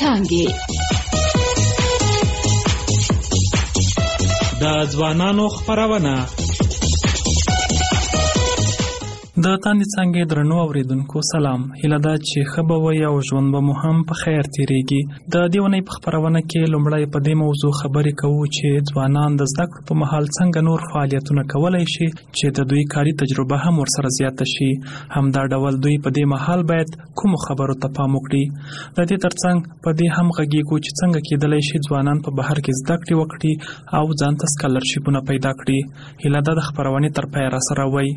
څانګې. د ځوانانو خپرونه. د تاندې څانګې درنو اوریدونکو سلام. هیله ده چې ښه به وئ او ژوند به مو هم په خیر تیریږي. د دې اونۍ په خپرونه کې لومړی په دې موضوع خبرې کوو چې ځوانان د زده کړو په مهال څنګه نور فعالیتونه کولی شي چې د دوی کاري تجربه هم ورسره زیاته شي. همدا ډول دوی په دې مهال باید کومو خبرو ته پام وکړي. د دې ترڅنګ په دې هم غږیږو چې څنګه کېدلی شي ځوانان په بهر کې زده کړې وکړي او ځان ته سکالرشیپونه پیدا کړي. هیله ده د خپرونې تر پایه راسره وئ.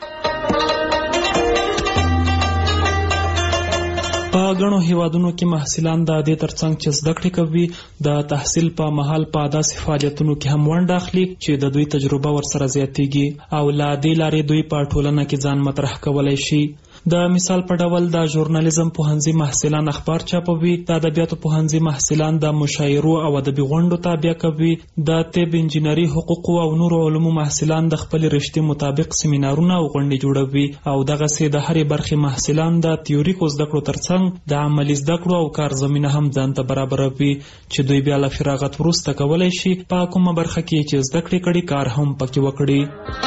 په ګڼو هیوادونو کې محصلان د دې ترڅنګ چې زده کړې کوي د تحصیل په مهال په داسې فعالیتونو کې هم ونډه اخلي چې د دوی تجربه ورسره زیاتیږي او له دې لارې دوی په ټولنه کې ځان مطرح کولی شي. د مثال په ډول د ژورنالیزم پوهنځي محصلان اخبار چاپوي، د ادبیاتو پوهنځي محصلان د مشاعرو او ادبي غونډو تابع کوي، د طب، انجینري، حقوقو او نورو علومو محصلان د خپل رشتې مطابق سیمینارونه او غونډې جوړوي او دغسې د هرې برخې محصلان د تیوریکو زده کړو ترڅنګ د عملي زده کړو او کار زمینه هم ځان ته برابروي چې دوی بیا له فراغت وروسته کولی شي په کومه برخه کې چې زده کړې کړي کار هم پکې وکړي.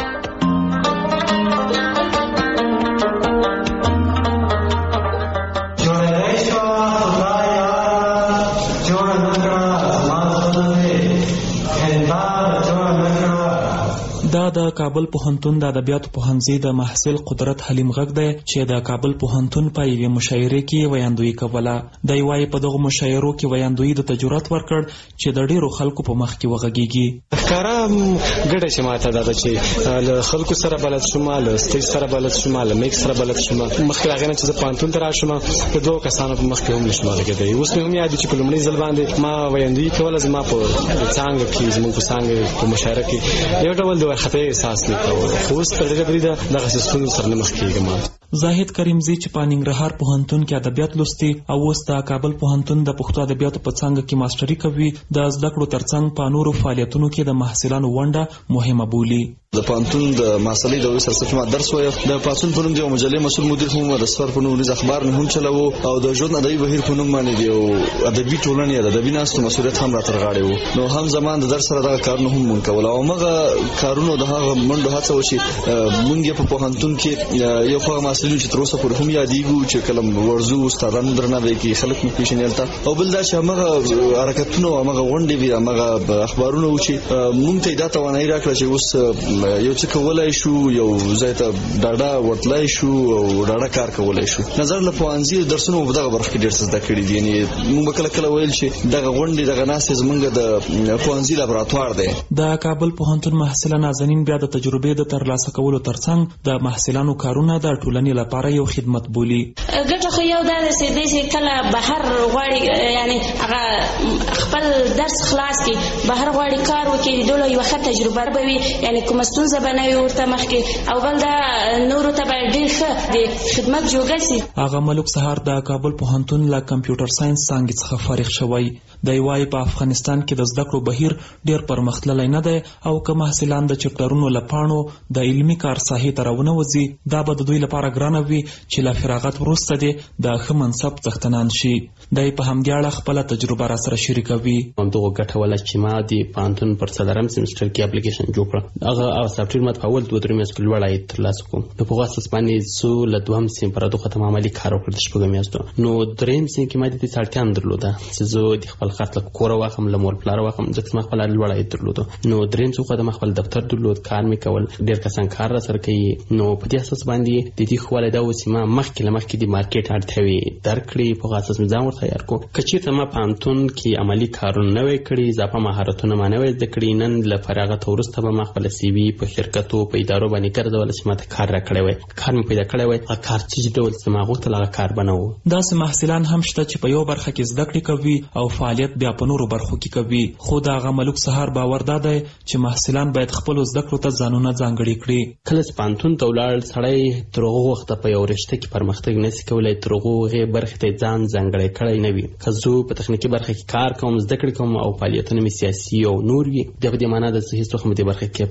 دا د کابل پوهنتون د ادبیاتو پوهنځي د محصل قدرت حلیم غږ دی چې د کابل پوهنتون په یوې مشاعرې کې ویاندویي کوله. دی وایي په دغو مشاعرو کې ویاندویي د تجربت ورکړ چې د ډیرو خلکو په مخ کې وغږیږي. ښکاره ګډه چې ماته دا ده چې له خلکو سره بلد شوم، له سټیج سره بلد شوم، له میک سره بلد شوم. مخکې هغې نه چې زه پوهنتون ته راشم د دوو کسانو په مخ کې هم نشم غږېدی. اوس مې هم یاد دي چې په لومړي ځل باندې ما ویاندویي کوله. زما په څانګه کې زموږ په څانګه په مشاعره کې یو ډول د وارخطۍ احساس نه کوو، خو اوس تر ډېره بریده دغسې ستونزو سره نه مخ کېږم. زاهد کریمزی چې په ننګرهار پوهنتون کې ادبیات لوستي او اوس د کابل پوهنتون د پښتو ادبیاتو په څانګه کې ماسټري کوي، د زده کړو ترڅنګ په نورو فعالیتونو کې د محصلانو ونډه مهمه بولي. د پوهنتون د محصلۍ د سرسفت ما درس وایم. د پاڅون په نوم د مجلې مسؤل مدیر هم، د سفر په نوم اخبار مې هم چلاوه او د ژوند ادبي بهیر په نوم باندې دی او ادبي ټولنې د ادبي ناستو مسؤلیت هم را تر غاړې وو. نو هم زمان د درس سره دغه کارونه هم مونږ کول او هغه کارونه د هغه منډو هڅه وشي. مونږ په پوهنتون کې یو خو محصلین چې تر اوسه پورې هم یادېږو چې کله ورځو استادان درناوی کوي، خلک مو پیژني تا او بل دا چې هغه حرکتونه او هغه غونډې وي، هغه اخبارونه و چې مونږ ته دا توانایي راکړه چې اوس یو څه کولای شو، یو ځای ته ډاډه ورتلای شو او ډاډه کار کولای شو. نظر له پوهنځي درسونو په دغه برخه کې ډېر څه زده کړي دي. یعنې مونږ به کله کله ویل چې دغه غونډې دغه ناستې زمونږ د پوهنځي لابراتوار دی. د کابل پوهنتون محصله نازنین بیا د تجربې د ترلاسه کولو ترڅنګ د محصلانو کارونه د ټولنې لپاره یو خدمت بولي. ګټه خو یو دا ده چې کله بهر غواړي، یعنی هغه خپل درس خلاص کړي، بهر غواړي کار وکړي، ډول یو ښه تجربه به وي، یعنی کومه ستونزه به نه وي ورته مخکې، او بل دا نورو ته به ډېر ښه د خدمت جوګه سي. هغه ملک سهار د کابل پوهنتون له کمپیوټر ساینس څانګې څخه فارغ شوی. دی وایي په افغانستان کې د زده کړو بهیر ډېر پرمختللی نه دی او که محصلان د چپټرونو له پاڼو د علمي کار ساحې ته راونه وځي، دا به د دوی لپاره ګرانه وي چې له فراغت وروسته دې د ښه منصب څښتنان شي. دی په همدې اړه خپله تجربه راسره شریکوي. همدغه ګټوله چې ما د پوهنتون پر څلورم سیمسټر کې اپلیکیشن جوړ کړه، هغه سافټویر ما په اول 2-3 میاشتو کې لوړ عاید ترلاسه کړم. په هغه اساس باندې زه له دوهم سیم پر دغه ختم عملي کار وکړ د شپږو میاشتو. نو دریم سیم کې ما د دې اړتیا هم درلوده چې زه د خپل خرڅ له کوره واخلم، له مور پلار واخلم، ځکه ما خپل لوړ عاید درلوده. نو دریم څه خو د خپل دفتر درلود، کار مې کول، ډېر کسان کار را سره کوي. نو په دې اساس باندې د دې خواله دا و چې ما مخکې د مارکیټ اړتیاوې درک کړې، په هغه اساس مې ځان ورته تیار کړو. که چېرته ما پوهنتون کې عملي کارونه نه وی کړي، اضافه مهارتونه ما نه وی زده کړي، نن له فراغت وروسته به ما خپل سی وي په شرکتو په ادارو باندې ګرځوله چې ما ته کار راکړی وی، کار مې پیدا کړی وی. هغه کار چې ډول چې ما غوښتل هغه کار به نه و. داسې محصلان هم شته چې په یو برخه کې زده کړې کوي او فعالیت بیا په نورو برخو کې کوي. خو د هغه ملک سهار باور دا دی چې محصلان باید خپلو زده کړو ته ځانونه ځانګړي کړي. کله چې پوهنتون ته ولاړ سړی تر هغه وخته په یو رشته کې پرمختګ نشي کولی تر هغې برخې ته ځان ځانګړی کړی نه وي. که زه په تخنیکي برخه کې کار کوم، زده کړې کوم او فعالیتونه مې سیاسي او نور وي، بیا په دې معنا ده چې هېڅ وخت مې دې برخه کې پرمختګ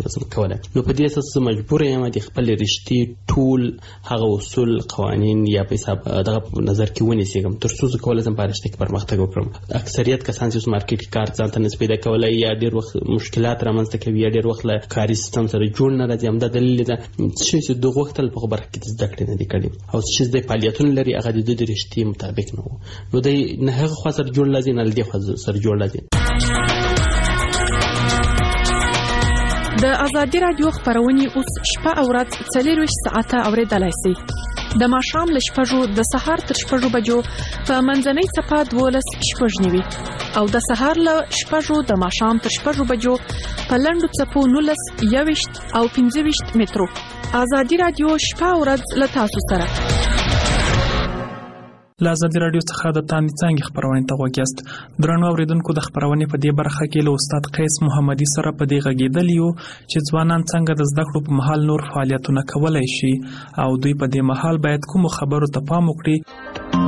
نسم کولای. نو په دې اساس مجبور یم د خپل رښتې ټول هغه اصول قوانین یا په حساب دغه نظر کې ونیسم تر څو زه کولای شم په رښتیا کې پرمختګ وکړم. اکثریت کسان چې مارکیټ کې کار ځان ته نسبت پیدا کولای یا ډېر وخت مشکلات رامنځته کوي یا ډېر وخت له کاري سیستم سره جوړ نه راځي. همدا دلیل دی چې دغه وخت په خبره کې زده کړې نه دي کړې او چې د فعالیتونو لري هغه د دوی رښتې مطابق نه وو. نو د نه هغه خوا سره جوړ لازم نه لدی خوا سره جوړ لازم. د ازادي رادیو خبرونه اوس شپه او ورځ 24 ساعته اوریدلای شئ. د ماښام له 6 د سهار تر 6 بجو په منځنۍ صفه 12:09 او د سهار له 6 د ماښام تر 6 بجو په لنډو صفو 19 او 15 مترو. ازادي رادیو شپه او ورځ له تاسو سره. له ازادي رادیو څخه د تاندې څانګې خبرونه ته غوږیاست. درنو اوریدونکو د خبرونې په دې برخه کې له استاد قیس محمدي سره په دې غږېدل یو چې ځوانان څنګه د زده کړو په مهال نور فعالیتونه کولای شي او دوی په دې مهال باید کوم خبرو ته پام وکړي.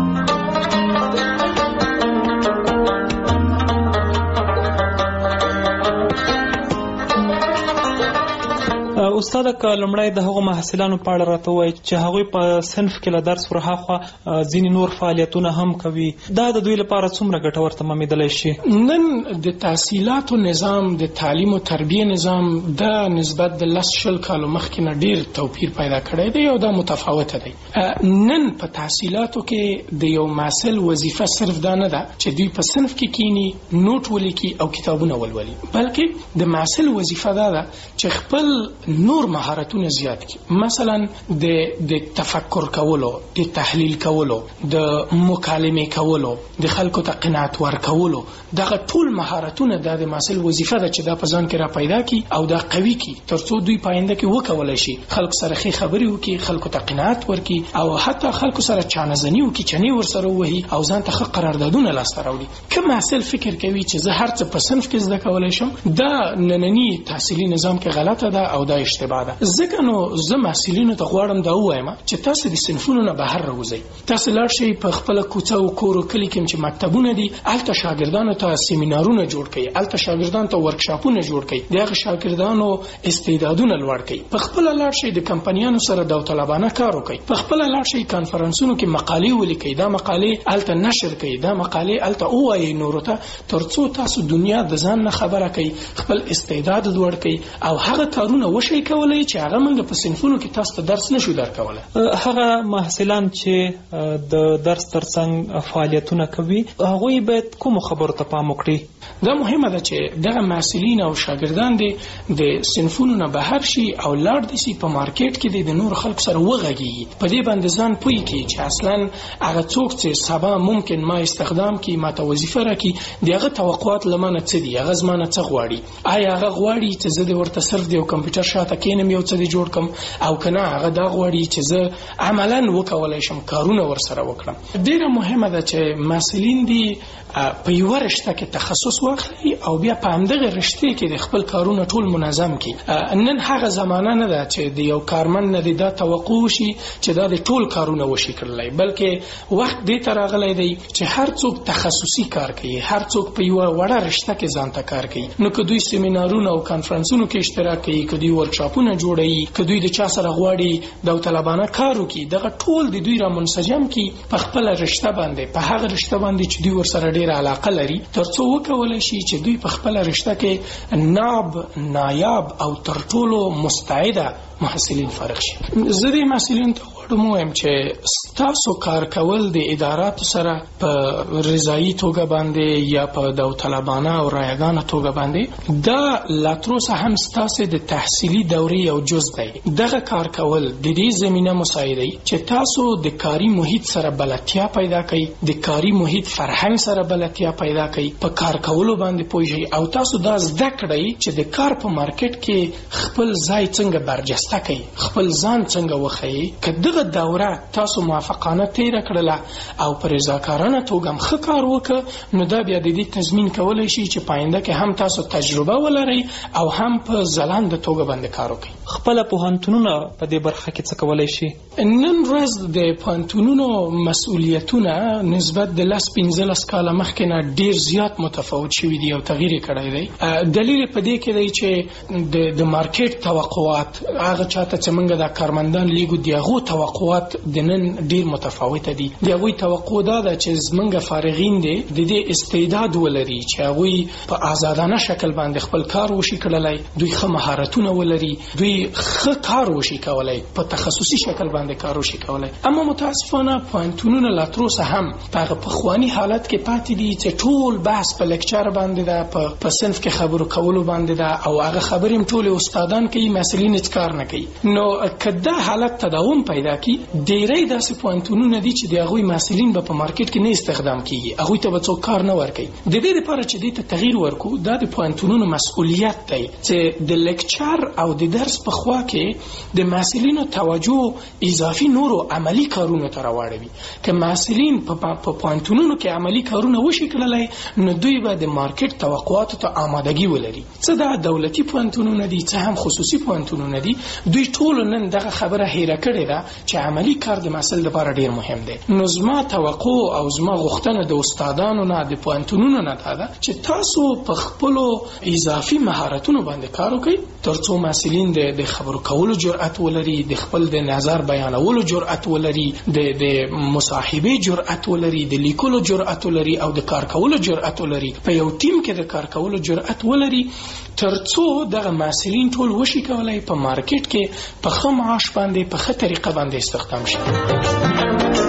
استاد کلمړای د هغو محصلانو په اړه راته وایي چې هغوی په صنف کې له درس ورهاخوا ځینې نور فعالیتونه هم کوي. دا د دوی لپاره څومره ګټور تمامېدلی شي؟ نن د تحصیلاتو نظام د تعلیم او تربیه نظام د نسبت د 10 کالو مخکې نه ډیر توپیر پیدا کړی دی او دا متفاوته دی. نن په تحصیلاتو کې د یو محصل وظیفه صرف دا نه ده چې دوی په صنف کې کینی نوٹ ولیکي او کتابونه ولولي، بلکې د محصل وظیفه دا ده چې خپل نور مهارتونه زیات کړي. مثلا د تفکر کولو، د تحلیل کولو، د مکالمه کولو، د خلکو ته قناعت ورکولو، دغه ټول مهارتونه د محصل وظیفه ده چې دا په ځان کې را پیدا کړي او دا قوي کړي ترڅو دوی پاینده کې وکولای شي خلکو سره ښه خبرې وکړي، خلکو ته قناعت ورکړي او حتی خلکو سره چانهزنی وکړي، چنې ورسره وهي او ځان ته ښه قراردادونه لاسته راوړي. که محصل فکر کوي چې زه هر څه په صنف کې زده کولای شم، دا نننی تحصیلي نظام کې غلطه ده او دا اشتباه ده. ځکه نو زه محصلینو ته غواړم دا ووایم چې تاسو د صنفونو نه بهر راوځئ، تاسو لاړ شئ په خپله کوڅه او کور او کلي کې چې مکتبونه دي هلته شاګردانو ته سیمینارونه جوړ کړئ، هلته شاګردانو ته ورکشاپونه جوړ کړئ، د هغه شاګردانو استعدادونه لوړ کړئ. په خپله لاړ شئ د کمپنیانو سره داوطلبانه کار وکړئ، په خپله لاړ شئ کانفرنسونو کې مقالې ولیکئ، دا مقالې هلته نشر کړئ، دا مقالې هلته ووایئ نورو ته ترڅو تاسو دنیا د ځان نه خبره کړئ، خپل استعداد لوړ کړئ او هغه کارونه وشئ کولای چې هغه موږ په صنفونو کې تاسو ته درس نشو درکولای. هغه محصلان چې د درس ترڅنګ فعالیتونه کوي هغوی باید کوم خبرو ته پام وکړي؟ دا مهمه ده چې دغه محصلین او شاګردان دي د صنفونو نه بهر شي او لاړ دي سي په مارکیټ کې د نور خلکو سره وغږیږي، په دې باندې ځان پوي کړي چې اصلا هغه څوک چې سبا ممکن ما استخدام کړي، ما ته وظیفه راکړي، دغه توقعات لمنه څه دي، هغه زمانه څه غواړي، آیا هغه غواړي چې زه د ورته صرف د کمپیوټر شاته کینم یو څه جوړ کم او کنه هغه دا غواړي چې زه عملاً وکولای شم کارونه ورسره وکړم. ډیره مهمه ده چې محصلین دي په یو رشته کې تخصص واخلي او بیا په همدغه رشته کې د خپل کارونه ټول منظم کړي. نن هغه زمانه نه ده چې د یو کارمن نه دا توقع وشي چې دا د ټول کارونه وشي کړلای، بلکې وخت دې ته راغلی دی چې هر څوک تخصصي کار کوي، هر څوک په یو وړه رشته کې ځان ته کار کوي. نو که دوی سیمینارونه او کانفرنسونو کې اشتراک کوي، که دوی ورکشاپونه جوړوي، که دوی د چا سره غواړي داوطلبانه کار وکړي، دغه ټول د دوی را منسجم کړي په خپل رشته باندې، په هغه رشته باندې چې دوی ورسره ډېر علاقه لري ترڅو وکولای شي چې دوی په خپل رشته کې نایاب او تر ټولو مستعده محصلین فارغ شي. زه د محصلینو ته غواړم ووایم چې ستاسو کار کول د اداراتو سره په رضایي توګه باندې یا په داوطلبانه او رایګانه توګه باندې دا لا تر اوسه هم ستاسو د تحصیلي دورې یو جز دی. دغه کار کول د دې زمینه مساعدوي چې تاسو د کاري محیط سره بلدتیا پیدا کړئ، د کاري محیط فرهنګ سره بلدتیا پیدا کړئ، په کار کولو باندې پوه شئ او تاسو دا زده کړئ چې د کار په مارکیټ کې خپل ځای څنګه برجسته کړئ، خپل ځان څنګه وښیئ. که دغه دوره تاسو موافقانه تیره کړله او پر رضاکارانه توګه ښه کار وکړه، نو دا بیا د دې تضمین کولی شي چې پاینده کې هم تاسو تجربه ولرئ او هم په ځلانده توګه باندې کار وکړي. خپل پوهنتونونه په دې برخه کې څه کولای شي؟ نن ورځ د پوهنتونونو مسؤلیتونه نسبت د 15 کاله مخکې نه ډیر زیات متفاوت شوي دي او تغییر کړی دی. دلیل په دې کې دی چې د مارکیټ توقعات هغه چاته چې موږ د کارمندان لیګو دی هغه توقعات د نن ډیر متفاوته دي. د هغوی توقع دا ده چې زموږ فارغین دي د دې استعداد ولري چې هغوی په آزادانه شکل باندې خپل کار وشي کړلای، دوی ښه مهارتونه ولري، دوی ښه کار وشي کولای، په تخصصي شکل باندې کار وشي کولای. اما متاسفانه پوهنتونونه لا تر اوسه هم په پخواني حالت کې پاتې دي چې ټول بحث په لیکچر باندې ده، په صنف کې خبرو کولو باندې ده او هغه خبرې هم ټول استادان کوي، مسؤلین هیڅ کار نه کوي. نو کدا حالت تداوم پیدا کی ډیری داسې پوهنتونونه دي چې د هغوی مسؤلین په مارکیټ کې نه استخدام کیږي، هغوی ته به څوک کار نه ورکوي. د دې لپاره چې دې ته تغییر ورکو دا د پوهنتونونو مسؤلیت دی چې د لیکچر او د درس په خوا کې د مسؤلینو توجه اضافي نورو عملی کارونو ته راوړوي. که مسؤلین په پوهنتونونو کې عملی کارونه وشي کړلای نو دوی به د مارکیټ توقعاتو ته آمادګي ولري. څه دا دولتي پوهنتونونه دي څه هم خصوصي پوهنتونونه دي، دوی ټول نن دغه خبره هیره کړې ده چې عملی کار د مسل لپاره ډیر مهم دی. نو زما توقع او زما غوښتنه د استادانو نه د پوهنتونونو نه ده چې تاسو په خپل اضافي مهارتونو باندې کار وکړئ ترڅو مسؤلین د خبرو کولو جرأت ولري، د خپل د نظر بیانولو جرأت ولري، د مصاحبه جرأت ولري، د لیکلو جرأت ولري او د کار کولو جرأت ولري، په یو ټیم کې د کار کولو جرأت ولري ترڅو دغه مسؤلین ټول وشي کولای په مارکیټ کې په ښه معاش باندې په ښه طریقه باندې استخدام شي.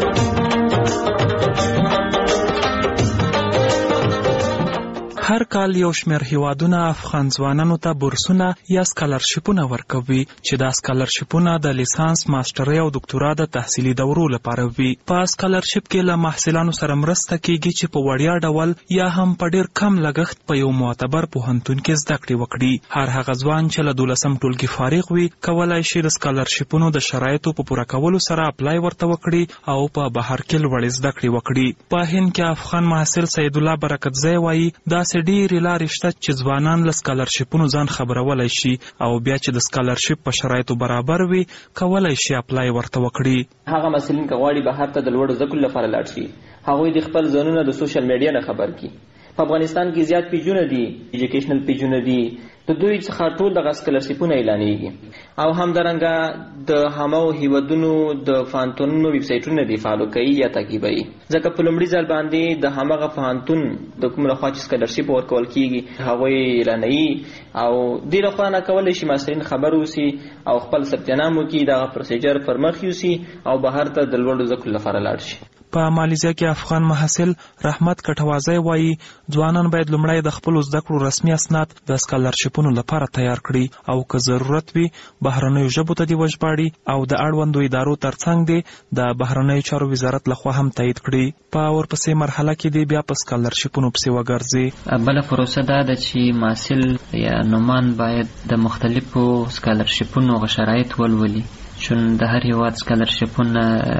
هر کال یو شمېر هیوادونه افغان ځوانانو ته بورسونه یا سکالرشیپونه ورکوي چې دا سکالرشیپونه د لیسانس، ماسترۍ او دکتورا د تحصیلي دورو لپاره وي. په سکالرشیپ کې له محصلانو سره مرسته کیږي چې په وړیا ډول یا هم په ډیر کم لګښت په یو معتبر پوهنتون کې زده کړې وکړي. هر هغه ځوان چې له 12م ټولګي فارغ وي کولای شي د سکالرشیپونو د شرایطو په پوره کولو سره اپلای ورته وکړي او په بهر کې لوړې زده کړې وکړي. په هند کې افغان محصل سید الله برکتزی وایي دا ډېرې لارې شته چې ځوانان له سکالرشیپونو ځان خبرولای شي او بیا چې د سکالرشیپ په شرایطو برابر وي کولای شي اپلای ورته وکړي. هغه مسلین که غواړي بهر ته د لوړو زده کړو لپاره لاړ شي هغوی د خپل ځانونه د سوشل میډیا نه خبر کړي. په افغانستان کې زیات پیجونه دي، ایجوکیشنل پیجونه دي، د دوی څخه ټول دغه سکالرشیپونه اعلانېږي او همدارنګه د همو هیوادونو د پوهنتونونو ویب سایټونه دي فالو کوي یا تعقیبوي. ځکه په لومړي ځل باندې د همغه پوهنتون د کوم لخوا چې سکالرشیپ ورکول کیږي هغوی اعلانوي او دې لخوا نه کولی شي محصلین خبر اوسي او خپل ثبت نام وکړي، دغه پروسیجر پر مخ یوسي او بهر ته د لوړو زده کړو لپاره لاړ شي. په مالیزیا کې افغان محصل رحمت کټوازی وایي ځوانان باید لومړی د خپلو زده کړو رسمي اسناد د سکالرشیپونو لپاره تیار کړي او که ضرورت وي بهرنیو ژبو ته دې وژباړي او د اړوندو ادارو ترڅنګ دې د بهرنیو چارو وزارت لخوا هم تایید کړي. په ورپسې مرحله کې دې بیا په سکالرشیپونو پسې وګرځي. بله پروسه دا ده چې محصل یا نومان باید د مختلفو سکالرشیپونو شرایط ولولي، چون د هر هیواد سکالرشیپونه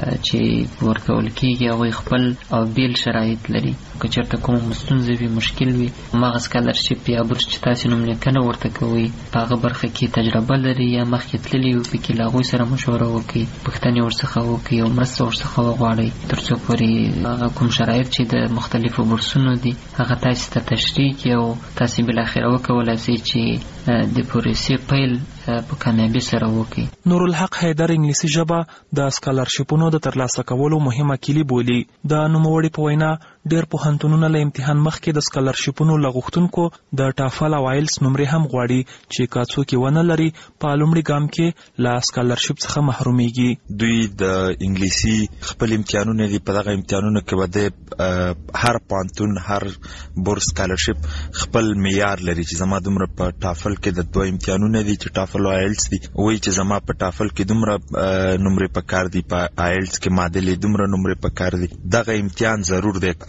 چې ورکول کیږي هغوی خپل او بیل شرایط لري. که چېرته کوم ستونزه وي، مشکل وي، هماغه سکالرشیپ یا بورس چې تاسې نوملیکنه ورته کوئ په هغه برخه کې تجربه لري یا مخکې تللي وي پکې له هغوی سره مشوره وکړئ، پوښتنې ورڅخه وکړئ او مرسته ورڅخه وغواړئ تر څو پورې هغه کوم شرایط چې د مختلفو بورسونو دي هغه تاسې ته تشریح کړي او تاسې بالاخره وکولای شئ چې د پروسې پیل په کامیابی سره وکړي. نورالحق حیدر انګلیسي ژبه د سکالرشیپونو د ترلاسه کولو مهمه کیلي بولي. د نوموړي په وینا ډېر پوهنتونونه له امتحان مخکې د سکالرشیپونو له غوښتونکو د ټافل او آیلس نمرې هم غواړي چې که څوک یې ونه لري په لومړي ګام کې له سکالرشیپ څخه محرومیږي. دوی د انګلیسي خپل امتحانونه دي، په دغه امتحانونو کې به د هر پوهنتون هر بورس سکالرشیپ خپل معیار لري چې زما دومره په ټافل کې د دوه امتحانونه دي چې ټافل او آیلس دي، وایي چې زما په ټافل کې دومره نمرې پکار دي، په آیلس کې معادلې دومره نمرې پکار دي. دغه امتحان ضرور دی.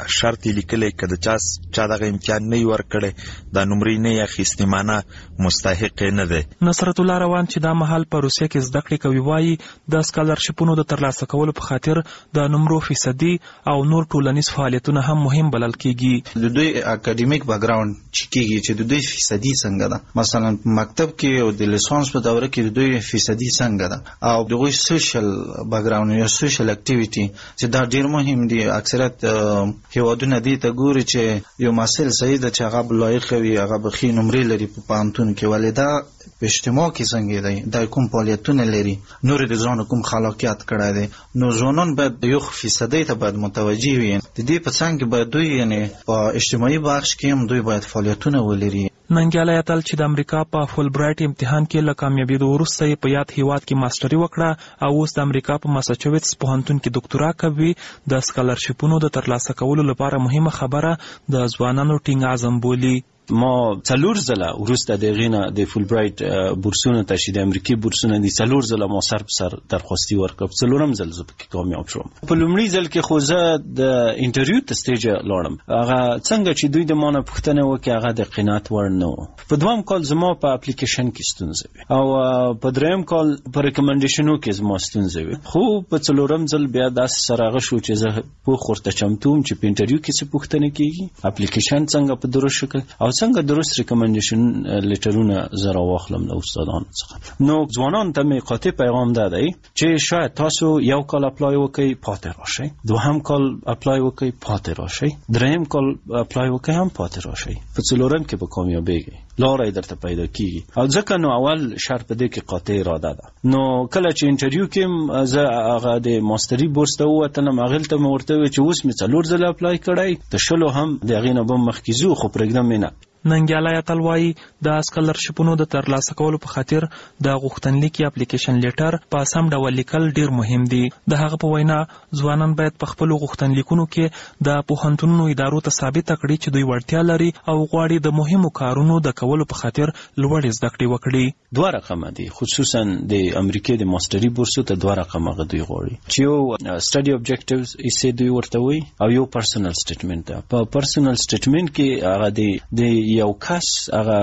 شرط لیکلې کده چا دغه امتحان نه ورکړي د نمرې نه اخیستې معنا مستحق نه ده. نصرت الله روان چې دا مهال په روسیه کې زده کړې کوي وایي د سکالرشپونو د ترلاسه کولو په خاطر د نمرو فیصدي او نور ټولنیز فعالیتونه هم مهم بلل کیږي. د دوی اکاډمیک بیک ګراوند چې کیږي چې د دوی فیصدي څنګه ده، مثلا مکتب کې او د لیسانس په دوره کې د دوی فیصدي څنګه ده، او دغه سوشل بیک ګراوند یا سوشل اکټیویټي چې دا ډیر مهم دي. اکثریت هیوادونه دي ته ګوري چې یو محصل صحیح ده چې هغه لایق وي، هغه بخي نمرې لري په پانتون کې، ولې دا په اجتماع کې څنګه دی، دا کوم فعالیتونه لري، نور د ځان کوم خلاقیت کړی دی. نو ځوانان باید یو فیصدي ته باید متوجه وي. د دې په څنګ کې باید دوی یعنی په اجتماعي بخش کې هم دوی باید فعالیتونه ولري. ننګیالی اتل چې د امریکا په فول برایټ امتحان کې له کامیابېدو وروسته یې په یاد هیواد کې ماسټري وکړه او اوس د امریکا په ماساچوټس پوهنتون کې ډاکټورا کوي. د سکالرشپونو د ترلاسه کولو لپاره مهمه خبره د ځوانانو ټینګ عزم بولي. ما 4 ځله وروسته د غینه د فول برایټ بورسونه ته چې د امریکای بورسونه دي 4 ځله ما سر په سر درخواستي ورکړم، 4م ځل زه پکې کامیاب شوم. په لومړي ځل کې خو زه د انټرویو ته سټیج لاړم، هغه څنګه چې دوی د مانه پوښتنه وکړه هغه د قناعت وړ نه و. په دویم کال زما په اپلیکیشن کې ستونزه وي او په دریم کال په ریکمنډیشنو کې زما ستونزه وي، خو په 4م ځل بیا داسې سره شو چې زه په خورته چمتوم چې په انټرویو کې څه پوښتنه کیږي، اپلیکیشن څنګه په درست شکل او څنګه درست ریکمنډیشن لیټرونه زرا واخلم له استادانو څخه. نو ځوانان ته می قاطع پیغام ده چې شاید تاسو یو کال اپلای وکړئ پاتې راشئ، دوهم کال اپلای وکړئ پاتې راشئ، دریم کال اپلای وکړئ هم پاتې راشئ، په 4م کې به کامیابیږئ، لارې درته پیدا کیږي. او ځکه نو اول شرط په دې کې قاطع اراده ده. نو کله چې انټرویو کې زه هغه د ماستري بورس ته ووتلم، هغه ته مې ورته وویل چې اوس مې 4 ځله اپلای کړی، د 20 هم د هغې نه به مخکې ځو، خو پرېږدم مې نه. ننګیالی اتل وایي د سکالرشپونو د ترلاسه کولو په خاطر د غوښتنلیک یا اپلیکیشن لیټر په سم ډول لیکل ډیر مهم دي. د هغه په وینا ځوانان باید په خپلو غوښتنلیکونو کې د پوهنتونونو ادارو ته ثابته کړي چې دوی وړتیا لري او غواړي د مهمو کارونو د کولو په خاطر لوړې زده کړې وکړي. 2 رقمه دي، خصوصا د امریکای د ماستري بورسو ته 2 رقمه دوی غواړي چې یو سټډي اوبجیکټیوز یې دوی ورته وایي او یو پرسنل سټیټمنټ ده. په پرسنل سټیټمنټ کې هغه د یو کس هغه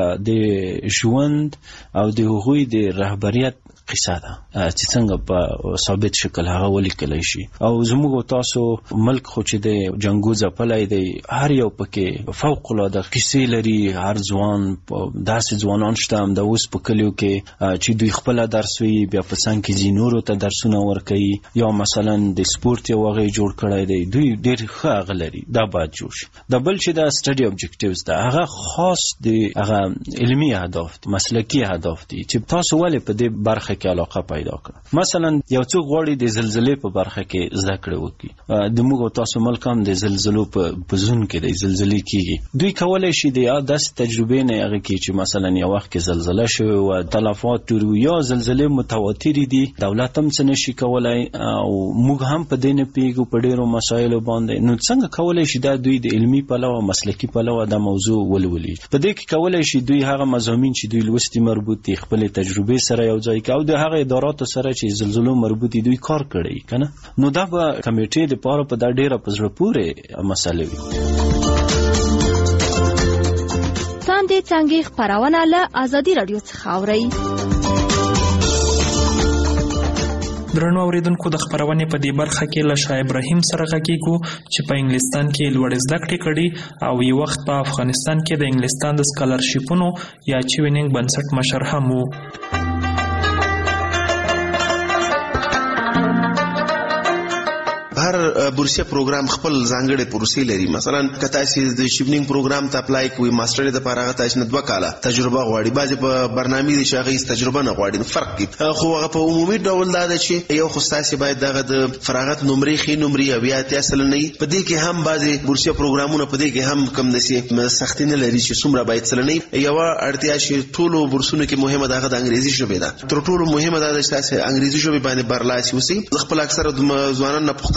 د ژوند او د هغوی د رهبریت قصه ده چې څنګه په ثابت شکل هغه ولیکلی شي. او زموږ تاسو ملک خو چې د جنګو ځپلی دی، هر یو پکې فوق العاده کیسې لري. هر ځوان داسې ځوانان شته هم د اوس په کلیو کې چې دوی خپله درس وي، بیا په څنګ کې ځي نورو ته درسونه ورکوي، یا مثلا د سپورت یو هغه جوړ کړی دی، دوی ډېر ښه هغه لري، دا باید جوړ شي. د بل چې د سټډي اوبجیکټیوز ده هغه خاص د هغه علمي اهداف دي، مسلکي اهداف دي چې تاسو ولې په دې برخه کې علاقه پیدا کړه. مثلا یو څوک غواړي د زلزلې په برخه کې زده کړه وکړي، د موږ تاسو ملک هم د زلزلو په زون کې د زلزلې کیږي، دوی کولای شي د داسې تجربې نه هغه کې چې مثلا یو وخت کې زلزله شوې و، تلفات ډېر یا زلزلې متواترې دي، دولت هم څه نشي کولای او موږ هم په دې نه پوهېږو په ډېرو مسایلو باندې. نو څنګه کولای شي دا دوی د علمي پلوه مسلکي پلوه دا موضوع ولولي؟ په دې کې کولای شي دوی هغه مضامین چې دوی لوستي مربوط دي خپلې تجربې سره یو ځای کوي او د هغه اداراتو سره چې زلزلو مربوط دوی کار کړی کنه. نو دا به کمیټې د پاره په دا ډیره په زړه پورې مسله وي. تاندې څنګه خبرونه له ازادي رادیو څخه اوري. درنو اوریدونکو د خبرونې په دې برخه کې له شاه ابراهیم سره غږیږو چې په انګلستان کې لوړ زده کړې کړي او یو وخت په افغانستان کې د انګلستان د سکالرشپونو یا چوینینګ بنسټ مشر هم وو. هر بورسیه پروګرام خپل ځانګړي پروسې لري. مثلا که تاسو د شیپنینګ پروګرام ته اپلای کوئ، ماستر د لپاره هغه تاسو نه 2 کاله تجربه غواړي، بعضې په برنامې دي چې هغه تجربه نه غواړي، فرق کوي. خو هغه په عمومي ډول دا ده چې یو خو تاسو باید دغه د فراغت نمرې ښې نمرې او یا اتیا سلنه وي. په دې کې هم بعضې بورسیه پروګرامونه په دې کې هم کم داسې سختي نه لري چې څومره باید سلنه وي. یوه اړتیا چې ټولو بورسونو کې مهمه ده هغه د انګریزي ژبې ده. تر ټولو مهمه دا ده چې تاسو انګریزي ژبې باندې برلاسي اوسئ. زه خپل اکثره ځوانان نه پوښتنه کوم چې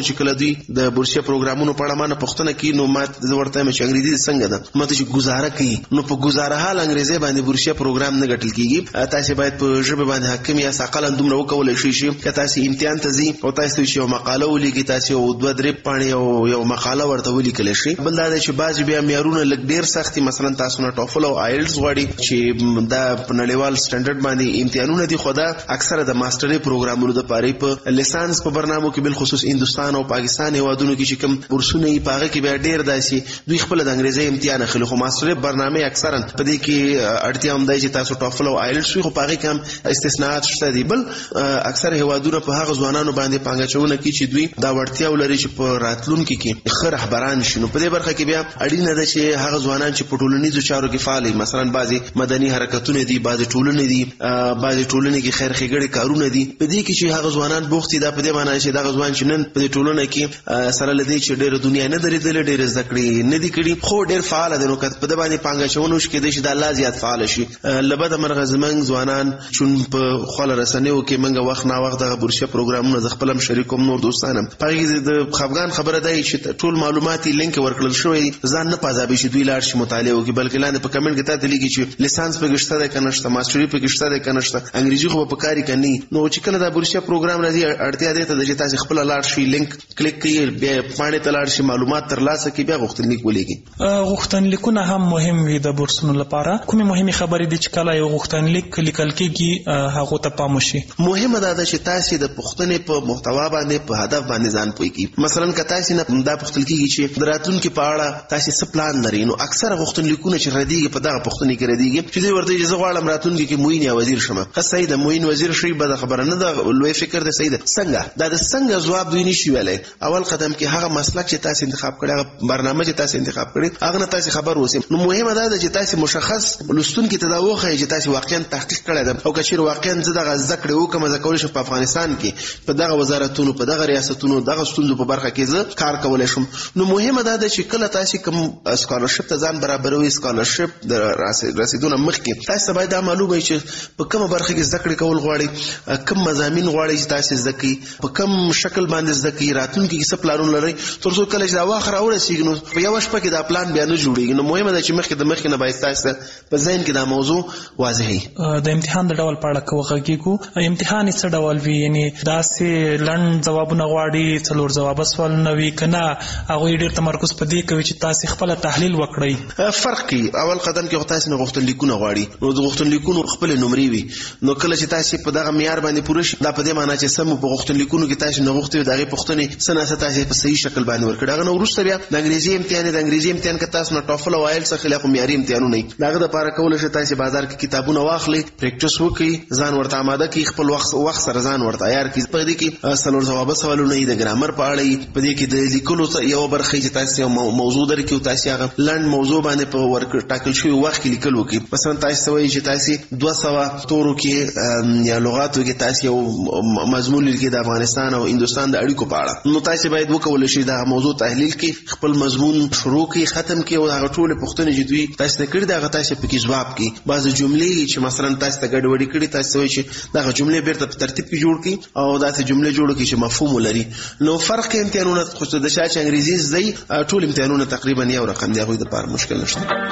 چې کله دوی د بورسیه پروګرامونو په اړه مانه پوښتنه کوي نو ما ورته چې انګریزي څنګه ده ماته چې گزاره کوي نو په گزاره حال انګریزي باندې بورسیه پروګرام نه ګټل کیږي تاسو باید په ژبه باندې حاکم یا ثقل دومره وکولای شئ چې تاسو امتحان ته ځي او تاسو چې یو مقاله ولیکي تاسو یو 2-3 پاڼې یو مقاله ورته ولیکل شي بل دا چې بعض بیا معیارونه لږ ډیر سختي مثلا تاسو نه ټوفل او آیلټس غواړي چې دا په نړیوال سټانډرډ باندې امتحانونه دي خو دا اکثره د ماسترۍ پروګرامونو د پاره په لیسانس په برنامو کې بل خصوص هندستان او پاکستان هیوادونو کې چې کوم کورسونه یې پاغه کې بیا ډیر داسي دوی خپل د انګریزي امتحان اخلي خو ماسترۍ برنامه اکثرا په دې کې اړتیا هم دی چې تاسو ټوفل او آیلټس خو پاغه کې استثناءات شته دي بل اکثر هیوادونو په هغه ځوانانو باندې پانګچونه کوي چې دوی دا وړتیا ولري چې په راتلونکو کې ښه رهبران شي نو په دې برخه کې بیا اړینه ده چې هغه ځوانان چې په ټولنیزو چارو کې فعال دي مثلا بعضي مدني حرکتونه دي بعضي ټولنې دي بعضي ټولنې کې خیر ښېګړې کارونه دي په دې کې چې هغه ځوانان بوخت دي دا په دې معنی چې دا ځوان چې نن په دې ټولنه کې سره لدی چې ډېر دنیا نه درېدل ډېر زده کړې نه دي کړي خو ډېر فعال دي نو په دې باندې پانګچونه شي کې د الله زیات فعال شي لبد مرغ زمنګ ځوانان چون په خپل رسنیو کې منګه وخت نه وخت د بورسیه پروګرامونو د خپلم شریکوم نور دوستانم پاره د خفغان خبره ده چې ټول معلوماتي لینک ورکړل شوی ځان نه پازابي شي دوی لاړ شي مطالعه وکړي بلکې لاندې په کمنټ کې ته لیکي چې لیسانس په گشته ده کنهشته ماستری په گشته ده کنهشته انګریزي خو په کاری کني نو چې کله د بورسیه پروګرام راځي اړتیا ده ته چې تاسو خپل لاړ شي لینک کلیک کړئ بیا باندې تلاړ شي معلومات ترلاسه کړئ بیا غوښتنلیک ولیکي غوښتنلیکونه هم مهم وي د بورسونو لپاره کومه مهمه خبرې دي چې کله یو غوښتنلیک لیکل کېږي هغه ته پام وشي مهمه ده چې تاسو د پوښتنې په محتوا باندې په هدف باندې ځان پوي کی مثلا که تاسو نه دا پوښتل کیږي چې د راتلونکو په اړه تاسو څه پلان لرئ نو اکثره غوښتنلیکونه چې ردیږي په دغه پوښتنې کې ردیږي چې دوی ورته اجازه غواړم راتلونکو کې موین یا وزیر شمه خاصه د موین وزیر شي به خبره نه ده لوی فکر ده سید څنګه دا د څنګه جواب دوی نشي ویلای اول قدم کې هغه مسلک چې تاسو انتخاب کړی هغه برنامه چې تاسو انتخاب کړی هغه نه تاسو خبر اوسئ نو مهمه ده چې تاسو مشخص لستون کې تداوخه چې تاسو واقعا تحقیق کړی ده او کچیر واقعا زه دغه ذکر وکم زه کولای شم په افغانستان کې په دغه وزارتونو په دغه ریاستونو دغه ستونزو په برخه کې زه کار کولای شم نو مهمه ده چې کله تاسو کوم سکالرشپ ته ځان برابروي سکالرشپ د رسیدونه مخکې تاسو باید دا معلومه وي چې په کومه برخه کې ذکر کول غواړي کوم مضامین غواړي چې تاسو زده کړئ په کوم شکل باندې زده کړئ راتلونکي کې څه پلانونه لرئ تر څو کله چې دا واخر اورسیږي نو په یو شپه کې دا پلان بیا نه جوړیږي نو مهمه ده چې مخکې نه باید تاسو په ذهن کې دا موضوع واضح وي د امتحان د ډول په اړه کوغږیږو امتحان څه ډول وي یعنی داسې لنډ جوابونه غواړي څلور جواب سوالونه وي کنه هغه ډېر تمرکز په دې کوي چې تاسو خپل تحلیل وکړئ فرق کی اول قدم کې تاسو نه غوښتنلیکونه غواړي نو د غوښتنلیکونو خپل نمرې وي نو کله چې تاسو په دغه معیار باندې پوره شي دا په دې معنی چې سم په غوښتنلیکونو کې تاسو نه غوښتي دغه پوښتنې سناسه تاسو په صحیح شکل باندې ورکړه هغه نو وروسته بیا د انګریزي امتحان کې تاسو نه ټوفل او آیلټس خلاف معیاري امتحانونه نه دغه د پاره کول شي تاسو بازار کې کتابونه واخلي پریکټیس وکړي ځان ورته آماده کړئ خپل وخت سره ځان ورته عیار کړئ په دې کې سلور جواب سوالونه د ګرامر په اړه په دې کې د لیکلو یو برخه چې تاسو موضوع درکې تاسو هغه لنډ موضوع باندې په ورک ټاکل شوی وخت کې لیکل وکړي مثلا تاسو وایي چې تاسو 200 تورو کې یا لغاتو کې تاسو یو مضمون لیکي د افغانستان او هندستان د اړیکو په اړه نو تاسو باید وکولای شئ دا موضوع تحلیل کړئ خپل مضمون شروع کړئ ختم کړئ او هغه ټول پوښتنې چې دوی تاسو نه کړې دا هغه تاسو پکې جواب کړئ بعض جملې چې مثلا تاسو ته ګډوډي کړې تاسو وایي چې دا جملې بیرته په ترتیب کې جوړ کړئ او دا جملې جوړ کړئ چې مفهوم ولري نو فرق امتحانونه خو د شاعر انګریزي زده ټول امتحانونه تقریبا یو رقم دی هغه د لپاره مشکل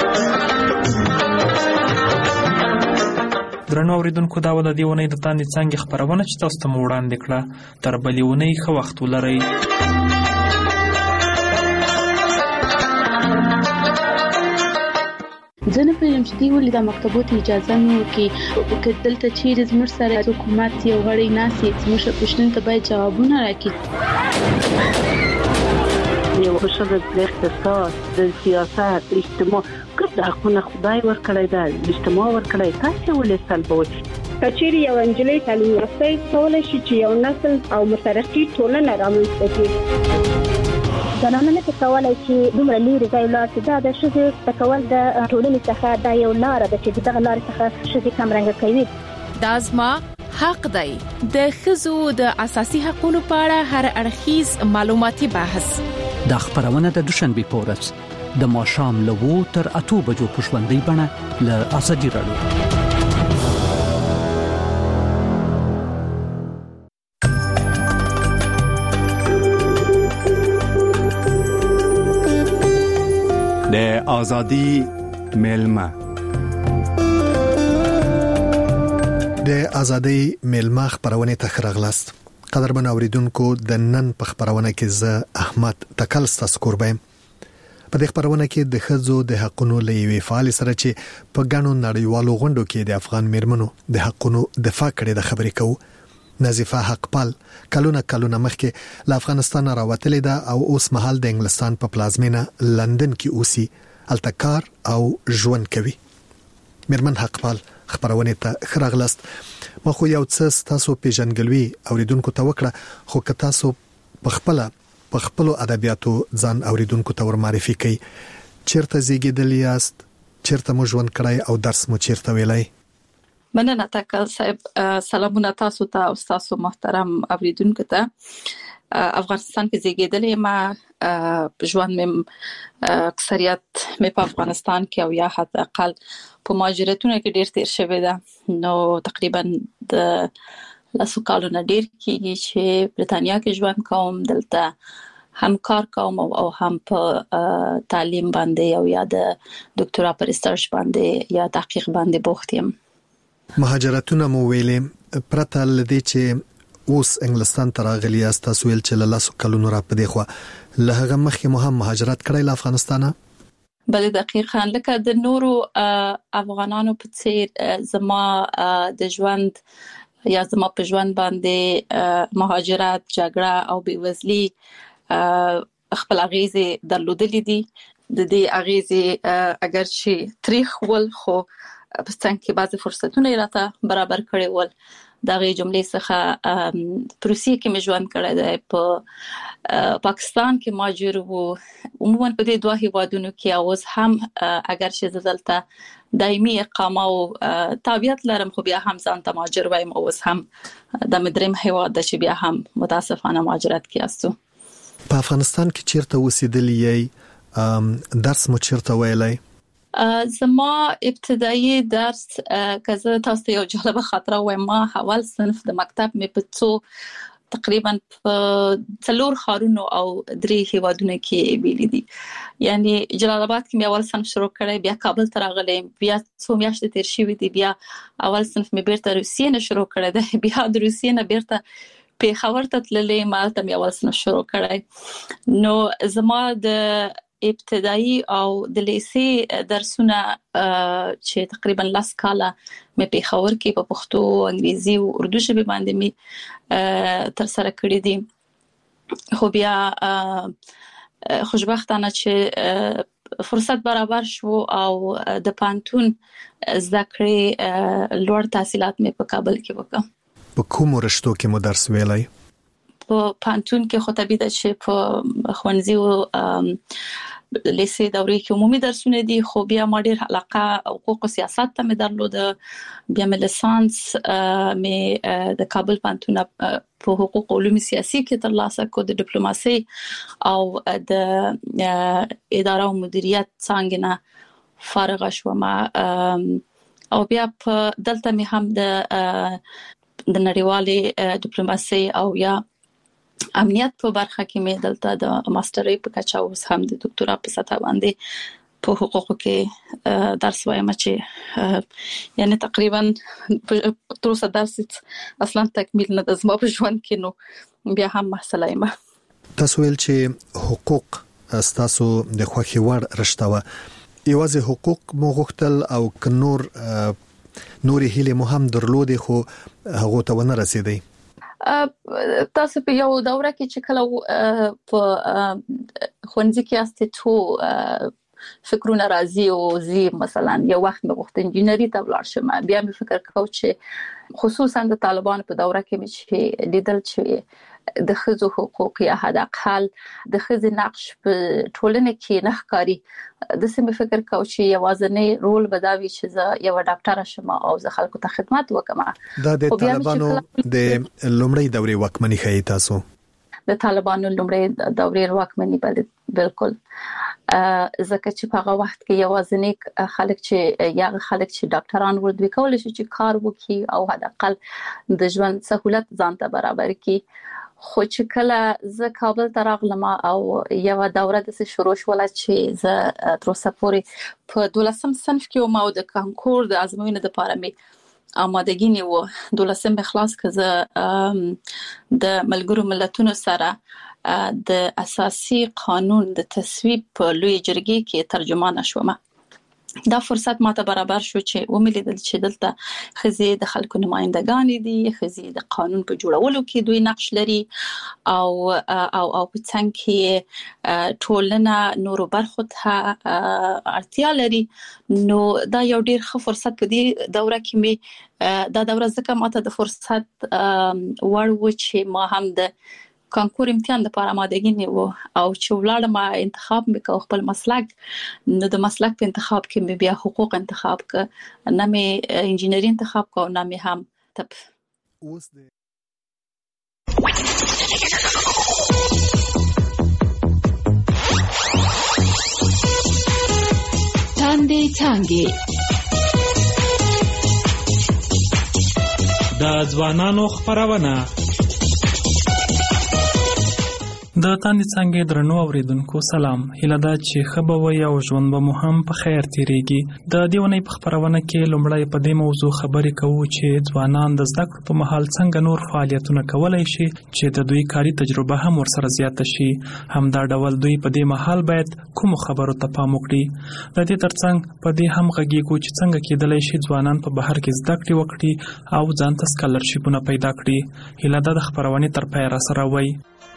نشته درنو اوریدونکو دا ول د دیونې د تاندې څنګه خبرونه چې تاسو ته وړاندې کړه تر بلیونې خو وخت ولرئ زه نه پوهېږم چې دوی ولې دا مکتبو ته اجازه نه ورکوي که دلته چیرې زموږ سره حکومت یو غړی ناست وي زموږ پوښتنو ته باید جوابونه راکړي یو ښځه د اقتصاد د سیاست اجتماع ګډ حقونه خدای ورکړی دی اجتماع ورکړی تاسو ولې سلبوئ کچېرې یو نجلۍ تعلیم یافته کولی شي چې یو نسل او مترقي ټولنه رامنځته کړي زنانه نه کولای چې دومره لري ځای لاس دا د ښځې په کول د ټولنې څخه دا یو لار ده چې دغه لار څخه ښځې کمرنګ کوي دا زما حق دی د ښځو د اساسي حقوقو په اړه هر اړخیز معلوماتي بحث د خبرونه د دوشنبه پورس د ماښام له 2 تر 8 بجو په ژوندۍ بڼه له ازادي رادیو ازادي میلمه د ازادي میلمه خبرونه تخرغلاست. قدرمن اوریدونکو د نن په خبرونه کې زه احمد تکل ستاسو قربایم. په دې خبرونه کې د ښځو د حقونو لوي فعال سره چې په ګڼو نړیوالو غونډو کې د افغان میرمنو د حقونو دفاع کړي د خبرې کوو. نظیفه حقپال کلونه مخکې له افغانستان راوتلې ده او اوس مهال د انګلستان په پلازمینه لندن کې اوسي، هلته کار او ژوند کوي. میرمن حقپال خبرونه ته خراغلاست. ما خو یو څه تاسو پیژنګلوي اوریدونکو ته وکړه، خو که تاسو په خپل ادبیاتو ځان اوریدونکو ته ور معرفي کړئ. چیرته زیږیدل یاست، چیرته مو ژوند کړی او درس مو چیرته ویلای؟ مننه تکل صاحب. سلامونه تاسو ته او تاسو محترم اوریدونکو ته. افغانستان کې زیږیدلې ما ژوند مې اکثریت مې په افغانستان کې او یا حتی اقل په مهاجرتونو کې ډیر تیر شوی ده. نو تقریبا د لاسو کالونه ډیر کېږي چې برتانیا کې ژوند کوم. دلته هم کار کوم او هم په تعلیم باندې او یا د ډاکټرا پر ریسرچ باندې یا تحقیق باندې بوخت یم. مهاجرتونه مو ویلې پرته لدې چې اوس انګلستان ته راغلی یاست، تاسو ویل چې له لاسو کلونو را پدې خو له هغه مخکې مو هم مهاجرت کړی له افغانستانه؟ بله دقیقاً لکه د نورو افغانانو په څیر زما د ژوند یا زما په ژوند باندې مهاجرت، جګړه او بېوزلي خپل اغیزې درلودلې دي. د دې اغیزې اگر چې تاریخ ول خو په څنګه کې بعضی فرصتونه راته برابر کړي ول. دغه جملې څخه روسیې کې مې ژوند کړی دی، په پاکستان کې مهاجر وو. عموما په دې دوه هیوادونو کې اوس هم اگر چې دلته دایمي اقامه او تابعیت لرم خو بیا هم ځان ته مهاجر وایم. اوس هم د مدرم هیواد چې بیا هم متاسفانه مهاجرت کې استو. په افغانستان کې چیرته اوسېدلی یې؟ درس مو چیرته ویلای؟ زما ابتدایي درس کزه تاسو یو جالب خاطره وایم. ما اول صنف د مکتب مې په تقریبا په 4 خارونو او 3 هیوادونو کې ویلي دي. یعنی جلال آباد کې مې اول صنف شروع کړی، بیا کابل ته راغلم، بیا څو میاشتې تیر شوې دي، بیا اول صنف مې بیرته روسیې نه شروع کړی دی، بیا د روسیې نه بیرته پیښور ته تللې، مالته مې اول صنف شروع کړی. نو زما د ابتدایي او د لیسې درسونه چې تقریبا 10 کاله مې پیښور کې په پښتو، انګریزي او اردو ژبه باندې مې تر سره کړې دي. خو بیا خوشبختانه چې فرصت برابر شو او د پانتون زده کړې لوړ تحصیلات مې په کابل کې وکړم. په کوم رشتو کې مو درس ویلای؟ په پانتون کې خو طبيعي ده چې په ښوونځي او لیسې دورې کې عمومي درسونه دي، خو بیا ما ډېر علاقه حقوق او سیاست ته مې درلوده. بیا مې لیسانس مې د کابل پانتون په حقوق او علوم سیاسي کې ترلاسه کړ، د ډیپلوماسي او د اداره او مدیریت څنګه نه فارغ شوم. او بیا په دلته مې هم د نړیوالې ډیپلوماسي او یا امنیت په برخه کې مې دلته د ماسترۍ په کچه اوس هم د ډاکټرا په سطح باندې په حقوقو کې درس وایم چې یعنی تقریبا تر اوسه درس اصلا تکمیل نه د زما په ژوند کې، نو بیا هم مسله یم. تاسو ویل چې حقوق تاسو د خوښي وړ رشته و، یوازې حقوق مو غوښتل او ک نورې هیلې مو هم درلودې خو هغه ته ونه رسیدي؟ تاسو په یو دوره کې چې کله په ښوونځي کې یاست ته فکرونه راځي او زی مثلا یو وخت مې غوښتل انجینری ته ولاړ شم. بیا مې فکر کاوه چې خصوصا د طالبانو په دوره کې مې چې لیدل چې د ښځو حقوق یا حد اقل د ښځې نقش په ټولنه کې نه ښکاري. د سیمه فکر کاوه چې یوازنی رول بداوي چې زه یو ډاکټر شم او زه خلکو ته خدمت وکم. دا د طالبانو د لومړی دورې واکمنۍ خي تاسو د طالبانو لومړی دورې واکمنۍ بالکل ځکه چې په هغه وخت کې یوازنی خلک چې ډاکټران ورته کول شي چې کار وکړي او حد اقل د ژوند سہولت ځان ته برابر کړي. خو چې کله زه کابل ته راغلم او یو دوره د شروع شول چې زه تر اوسه پورې په 12م صنف کې وم او د کانکور د ازموینې لپاره مې آمادګي نیو 12م خلاص کړه د ملګرو ملتونو سره د اساسي قانون د تصویب په لوی جرګې کې ترجمانه شوم. دا فرصت ماته برابر شو چې وملیدل چې دلته خزې د خلکو نمائندګان دي، خزې د قانون په جوړولو کې دوی نقش لري او په څنګه کې ټولنه نورو برخو ته اړتیا لري. نو دا یو ډیر ښه فرصت په دې دوره کې مې دا دوره ځکه ماته د فرصت وړ و چې ما هم د کانکور امتحان لپاره آمادګي نیو او چې ولاړم انتخاب وکاو خپل مسلک. نو د مسلک په انتخاب کې مې بیا حقوق انتخاب ک، نه مې انجینری انتخاب کو، نه مې هم طب. تاندې تانګې د ځوانانو خبرونه د تاندې څنګه درنو اوریدونکو سلام. هیله ده چې ښه به وي او ژوند به مو هم په خیر تیریږي. د دې ونې په خبرونه کې لومړی په دې موضوع خبرې کوو چې ځوانان د زده کړو په مهال څنګه نور فعالیتونه کولی شي چې د دوی کاري تجربه هم ورسره زیاته شي. همدا ډول دوی په دې مهال باید کومو خبرو ته پام وکړي. د دې ترڅنګ په دې هم غږیږو چې څنګه کېدلی شي ځوانان په بهر کې زده کړې وکړي او ځان ته سکالرشیپونه پیدا کړي. هیله ده د خبرونې تر پایه راسره وئ.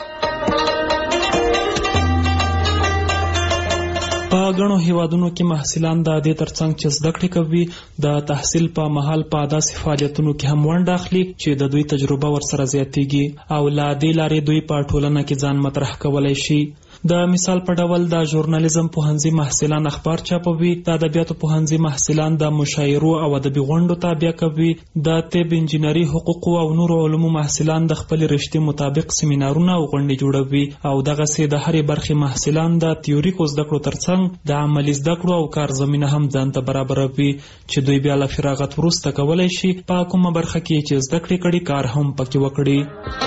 په غنو هیوادونو کې محصلان د دې ترڅنګ چې زده کړې کوي د تحصیل په مهال په داسې فعالیتونو کې هم ونډه اخلي چې د دوی تجربه ورسره زیاتېږي او له دې لارې دوی په ټولنه کې ځان مطرح کولی شي. د مثال په ډول د ژورنالیزم پوهنځي محصلان اخبار چاپوي، د ادبیاتو پوهنځي محصلان د مشاعرو او ادبي غونډو تابع کوي، د طب، انجینري، حقوقو او نورو علومو محصلان د خپل رشتې مطابق سیمینارونه او غونډې جوړوي او دغسې د هرې برخې محصلان د تیوریکو زده کړو ترڅنګ د عملي زده کړو او کار زمینه هم ځان ته برابروي چې دوی بیا له فراغت وروسته کولی شي په کومه برخه کې چې زده کړې کړي کار هم پکې وکړي.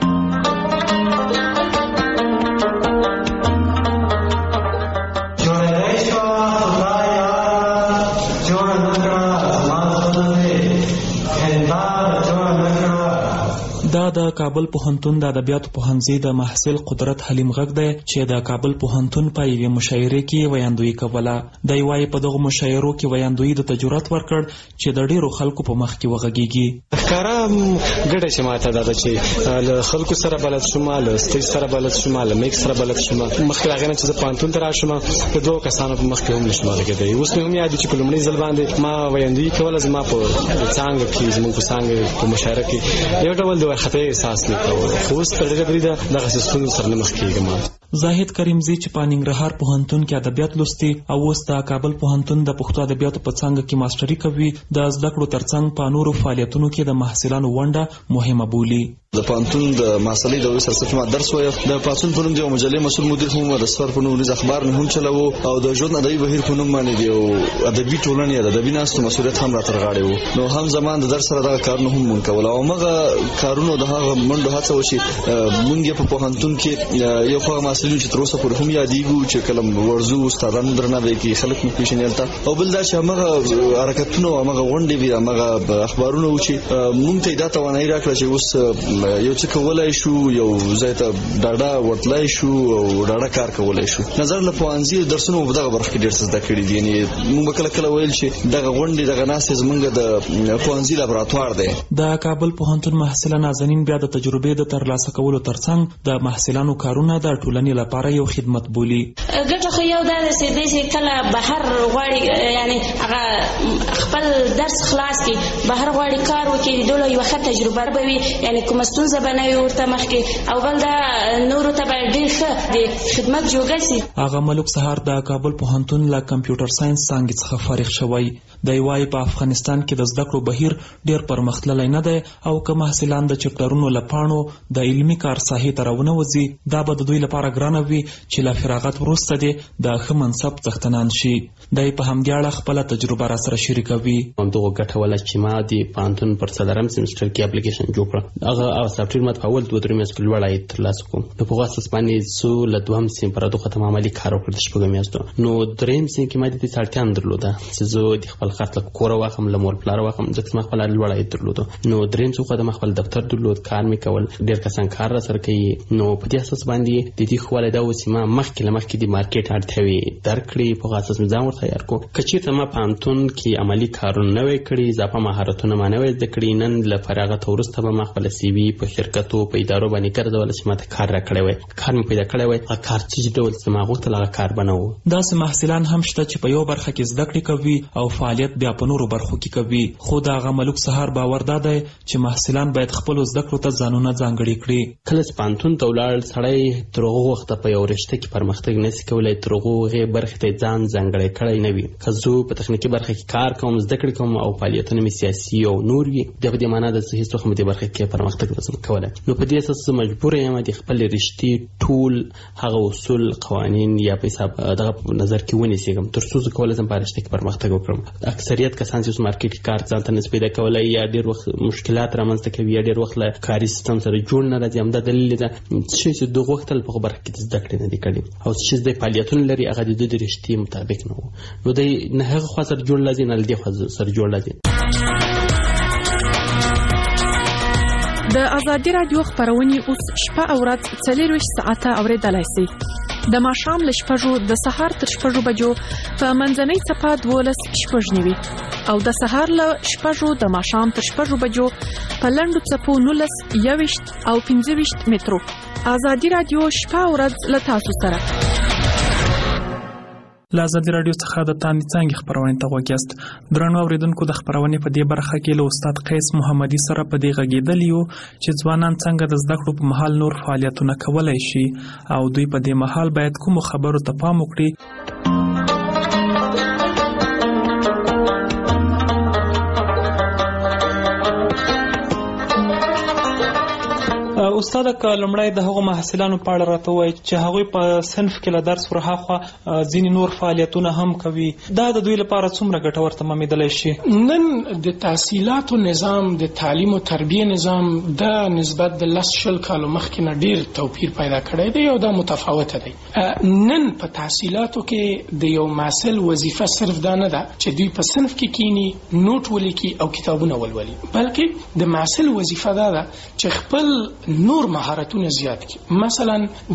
دا د کابل پوهنتون د ادبیاتو پوهنځي د محصل قدرت حلیم غږ دی چې د کابل پوهنتون په یوې مشاعرې کې ویاندویي کوله. دی وایي په دغو مشاعرو کې ویاندویي د تجربت ورکړ چې د ډیرو خلکو په مخ کې وغږیږي. ښکاره ګټه چې ماته دا ده چې له خلکو سره بلد شوم، له سټیج سره بلد شوم، له میک سره بلد شوم. مخکې هغې نه چې زه پوهنتون ته راشم د دوو کسانو په مخ کې هم نشم غږېدی. اوس مې هم یاد دي چې په لومړي ځل باندې ما ویاندویي کوله. زما په څانګه کې زموږ په څانګه په مشاعره کې یو ډول د وارخطۍ احساس مې کوه، خو اوس تر ډېره بریده دغسې ستونزو سره نه مخ کېږم. زاهد کریمزی چې په ننګرهار پوهنتون کې ادبیات لوستي او اوس د کابل پوهنتون د پښتو ادبیاتو په څانګه کې ماستري کوي، د زده کړو ترڅنګ په نورو فعالیتونو کې د محصلانو ونډه مهمه بولي. د پوهنتون د محصلۍ د سرسفي ما درس وایه. د پاڅون په نوم د یو مجلې مسؤل مدیر هم د سفر په نوم اخبار نه هم چلاوه او د ژوند ادبي بهیر په نوم باندې دی او ادبي ټولنې د ادبي ناستو مسؤلیت هم راته غاړې وو. نو هم زمان د درس سره دغه کارونه هم مونږ کول او هغه کارونه د هغه منډو هڅه وشي. مونږ په پوهنتون کې یو خو محصلین چې تر اوسه پورې هم یادېږو چې کله ورزو استادانو درناوی کوي، خلک مو پیژني او بل دا چې هغه حرکتونه او هغه غونډې وي، هغه اخبارونه و چې مونږ ته دا توانایي راکړه چې اوس یو څه کولای شو، یو ځای ته ډاډه ورتلای شو او ډاډه کار کولای شو. نظر له پوهنځي درسونو په دغه برخه کې ډېر څه زده کړي دي. یعنې موږ کله کله ویل چې دغه غونډې دغه ناستې زموږ د پوهنځي لابراتوار دی. د کابل پوهنتون محصله نازنین بیا د تجربې د ترلاسه کولو ترڅنګ د محصلانو کارونه د ټولنې لپاره یو خدمت بولي. ګټه خو یو دا ده چې کله بهر غواړي یعنې هغه خپل درس خلاص کړي، بهر غواړي کار وکړي، دوی له یوه ښه تجربه به وي، یعنې کومه ستونزه به نه وي ورته مخکې، او بل دا نورو ته به ډېر ښه د خدمت جوګه سي. هغه ملک سهار د کابل پوهنتون له کمپیوټر ساینس څانګې څخه فارغ شوی. دی وایي په افغانستان کې د زده کړو بهیر ډېر پرمختللی نه دی او که محصلان د چپټرونو له پاڼو د علمي کار ساحې ته راونه وځي، دا به د دوی لپاره ګرانه وي چې له فراغت وروسته دې د ښه منصب څښتنان شي. دی په همدې اړه خپله تجربه را سره شریکوي. همدغه ګټه ولا چې ما د پوهنتون پر څلورم سیمسټر کې اپلیکیشن جوړ کړ. هغه سافټویر ما په اول 2-3 میاشتو کې لوړ عاید ترلاسه کوم. په هغه اساس باندې څو له دوهم سیم پر دغه ختم عملي کار وکړ د شپږم میاشتو. نو دریم سیم کې ما د دې اړتیا هم درلوده چې زه د خپل خرڅ له کوره واخم، له مور پلار واخم، ځکه ما خپل لوړ عاید درلوده. نو دریم څو خدمه خپل دفتر درلود، کار مې کول، ډېر کسان کار را سره کوي. نو په دې اساس باندې د دې خواله دا و چې ما مخکې د مارکیټ اړتیاوې درک کړې. په هغه اساس مې ځان ورته تیار کړو. که چېرته ما پوهنتون کې عملي کارونه نه وی کړي، اضافه مهارتونه ما نه وی زده کړي، نن له فراغت وروسته به ما خپل سی وي په شرکتو په ادارو باندې ګرځول چې ما ته کار راکړی وی، کار مې پیدا کړی وی. هغه کار چې ډول چې ما غوښتل هغه کار به نه و. داسې محصلان هم شته چې په یو برخه کې زده کړې کوي او فعالیت بیا په نورو برخو کې کوي. خو د هغه ملوک سهار باور دا دی چې محصلان باید خپلو زده کړو ته ځانونه ځانګړي کړي. کله چې پوهنتون ته ولاړ سړی تر هغه وخته په یو رشته کې پرمختګ نشي کولی، تر هغې برخې ته ځان ځانګړی کړی نه وي. که زه په تخنیکي برخه کې کار کوم، زده کړې کوم او فعالیتونه مې سیاسي او نور وي، د دې معنا ده چې هیڅ وخت مې دې برخه کې پرمختګ نشم کولی. نو په دې اساس زه مجبور یم د خپل رشتې ټول هغه اصول، قوانین یا په حساب دغه نظر کې ونیسم تر څو زه کولی شم په رشته کې پرمختګ وکړم. اکثریت کسان چې اوس مارکیټ کې کار ځان ته نشي پیدا کولی، یا ډېر وخت مشکلات رامنځته کوي، یا ډېر وخت له کاري سیستم سره جوړ نه راځي. همدا دلیل ده چې د غوښتل په برخه کې زده کړې نه دي کړي او چې د فعالیتونو لري هغه د رشتې مطابق نه وو. نو د نه هغه خوا سره جوړ لازم نه لدی خوا سره جوړ لازم. د ازادي رادیو خبرونه اوس شپه او ورځ 24 ساعته اوریدلای شئ. د ماښام له 6 د سهار تر 6 بجو په منځنۍ صفه 12:09 او د سهار له 6 د ماښام تر 6 بجو په لنډو صفو 19:21 او 15 مترو. ازادي رادیو شپه او ورځ له تاسو سره. له ازادي رادیو څخه د تاندې څانګې خبرونه ته غوږ یاست. درنو اوریدونکو، د خبرونې په دې برخه کې له استاد قیس محمدي سره په دې غږېدل یو چې ځوانان څنګه د زده کړو په مهال نور فعالیتونه کولای شي او دوی په دې مهال باید کوم خبرو ته پام وکړي. استاد کلمړی د هغو محصلانو په اړه راته وایي چې هغوی په صنف کې له درس ورهاخوا ځینې نور فعالیتونه هم کوي. دا د دوی لپاره څومره ګټور تمامېدلی شي؟ نن د تحصیلاتو نظام، د تعلیم او تربیه نظام د نسبت د 10 کالو مخکې نه ډیر توپیر پیدا کړی دی او دا متفاوته دی. نن په تحصیلاتو کې د یو محصل وظیفه صرف دا نه ده چې دوی په صنف کې کینی، نوٹ ولیکي او کتابونه ولولي، بلکې د محصل وظیفه دا ده چې خپل نور مهارتونه زیات کړي. مثلا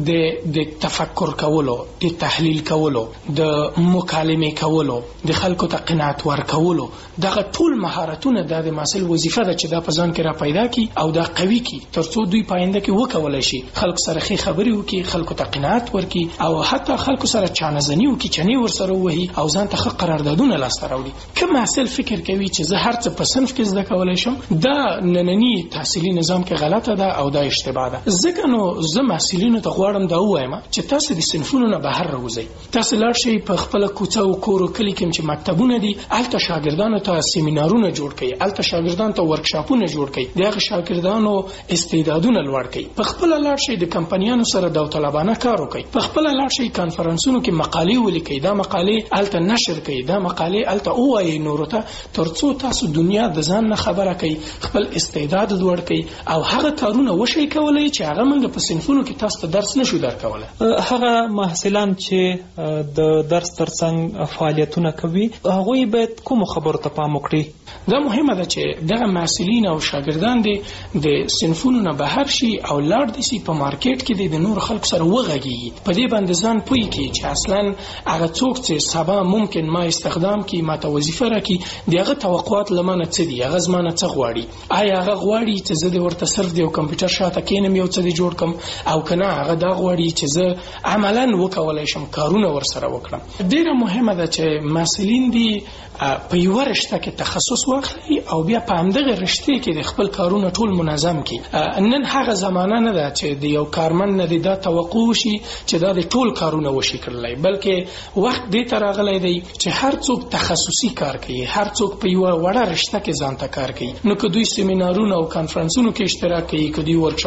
د تفکر کولو، د تحلیل کولو، د مکالمه کولو، د خلکو ته قناعت ورکولو، دغه ټول مهارتونه د محصل وظیفه ده چې دا په ځان کې را پیدا کړي او دا قوي کړي ترڅو دوی پاینده کې وکولای شي خلکو سره ښه خبرې وکړي، خلکو ته قناعت ورکړي او حتی خلکو سره چانهزنی وکړي، چنې ورسره وهي او ځان ته ښه قراردادونه لاسته راوړي. که محصل فکر کوي چې زه هر څه په صنف کې زده کولای شم، دا نننی تحصیلي نظام کې غلطه ده او دا اشتباه ده. ځکه نو زه محصلینو ته غواړم دا ووایم چې تاسو د صنفونو نه بهر راوځئ. تاسو لاړ شئ په خپل کوڅه او کور او کلی کې چې مکتبونه دي، هلته شاګردانو ته سیمینارونه جوړ کړئ، هلته شاګردانو ته ورکشاپونه جوړ کړئ، دغه شاګردانو استعدادونه لوړ کړئ. په خپل لاړ شئ د کمپنیانو سره داوطلبانه کار وکړئ، په خپل لاړ شئ کانفرنسونو کې مقالې ولیکئ، دا مقالې هلته نشر کړئ، دا مقالې هلته ووایئ نورو ته ترڅو تاسو دنیا د ځان نه خبره کړئ، خپل استعداد لوړ کړئ او هغه کارونه وشئ کولای چې هغه موږ په صنفونو کې تاسو ته درس نشو درکوله. هغه محصلان چې د درس ترڅنګ فعالیتونه کوي هغوی باید کوم خبرو ته پام وکړي؟ دا مهمه ده چې دغه محصلین او شاګردان دي د صنفونو نه بهر شي او لاړ دي په مارکیټ کې د نور خلکو سره وغږیږي، په دې باندې ځان پوي کړي چې اصلا هغه څوک چې سبا ممکن ما استخدام کړي، ما ته وظیفه راکړي، دغه توقعات لمنه څه دي، هغه زمانه څه غواړي، آیا هغه غواړي چې زه د ورته صرف د کمپیوټر شاته کینم یو څه جوړ کم او کنه هغه دا غواړي چې زه عملاً وکولای شم کارونه ورسره وکړم. ډیره مهمه ده چې مسؤلین دي په یو رشته کې تخصص واخلي او بیا په همدغه رشته کې د خپل کارونه ټول منظم کړي. نن هغه زمانہ نه ده چې د یو کارمن نه دا توقع شي چې دا د ټول کارونه وشي کړلای، بلکې وخت دې تر راغلی دی چې هر څوک تخصصي کار کوي، هر څوک په یو وړه رشته کې ځان ته کار کوي. نو که دوی سیمینارونه او کانفرنسونو کې اشتراک کوي، که دوی ورکشاپ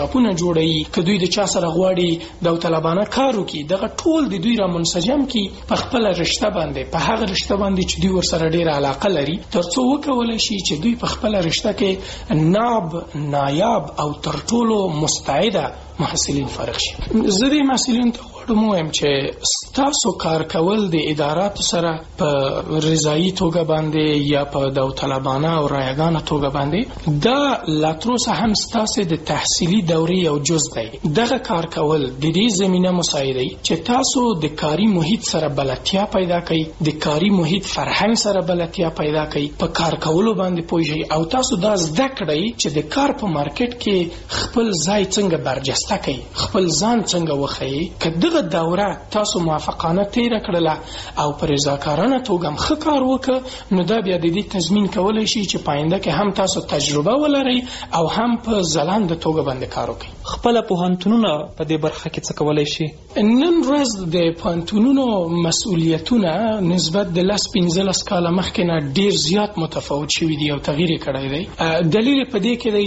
ورکشاپونه جوړوي که دوی د چا سره غواړي داوطلبانه کار وکړي دغه ټول د دوی را منسجم کی په خپل رشته باندې په هغه رشته باندې چې دوی ورسره ډېره علاقه لري ترڅو وکولای شي چې دوی په خپل رشته کې نایاب او تر ټولو مستعده محصلین فارغ شي. زه د محصلین ته غواړم وایم چې تاسو کار کول د اداراتو سره په رضایي توګه باندې یا په داوطلبانه او رایګانه توګه باندې دا لا تر اوسه هم ستاسو د تحصیلي دورې یو جز دی. دغه کار کول د دې زمینه مساعدوي چې تاسو د کاري محیط سره بلدتیا پیدا کړئ، د کاري محیط فرهنګ سره بلدتیا پیدا کړئ، په کار کولو باندې پوه شئ او تاسو دا زده کړئ چې د کار په مارکیټ کې خپل ځای څنګه برجسته کړئ، خپل ځان څنګه وښیئ. که دغه دوره تاسو موافقانه تیره کړله او په رضاکارانه توګه هم ښه کار وکړه نو دا بیا د دې تضمین کولی شي چې پاینده کې هم تاسو تجربه ولرئ او هم په ځلانده توګه باندې کار وکړئ. خپل پوهنتونونه په دې برخه کې څه کولی شي؟ نن ورځ د پوهنتونونو مسؤلیتونه نسبت د 10-15 کاله مخکې نه ډیر زیات متفاوت شوي دي او تغییر یې کړی دی. دلیل په دې کې دی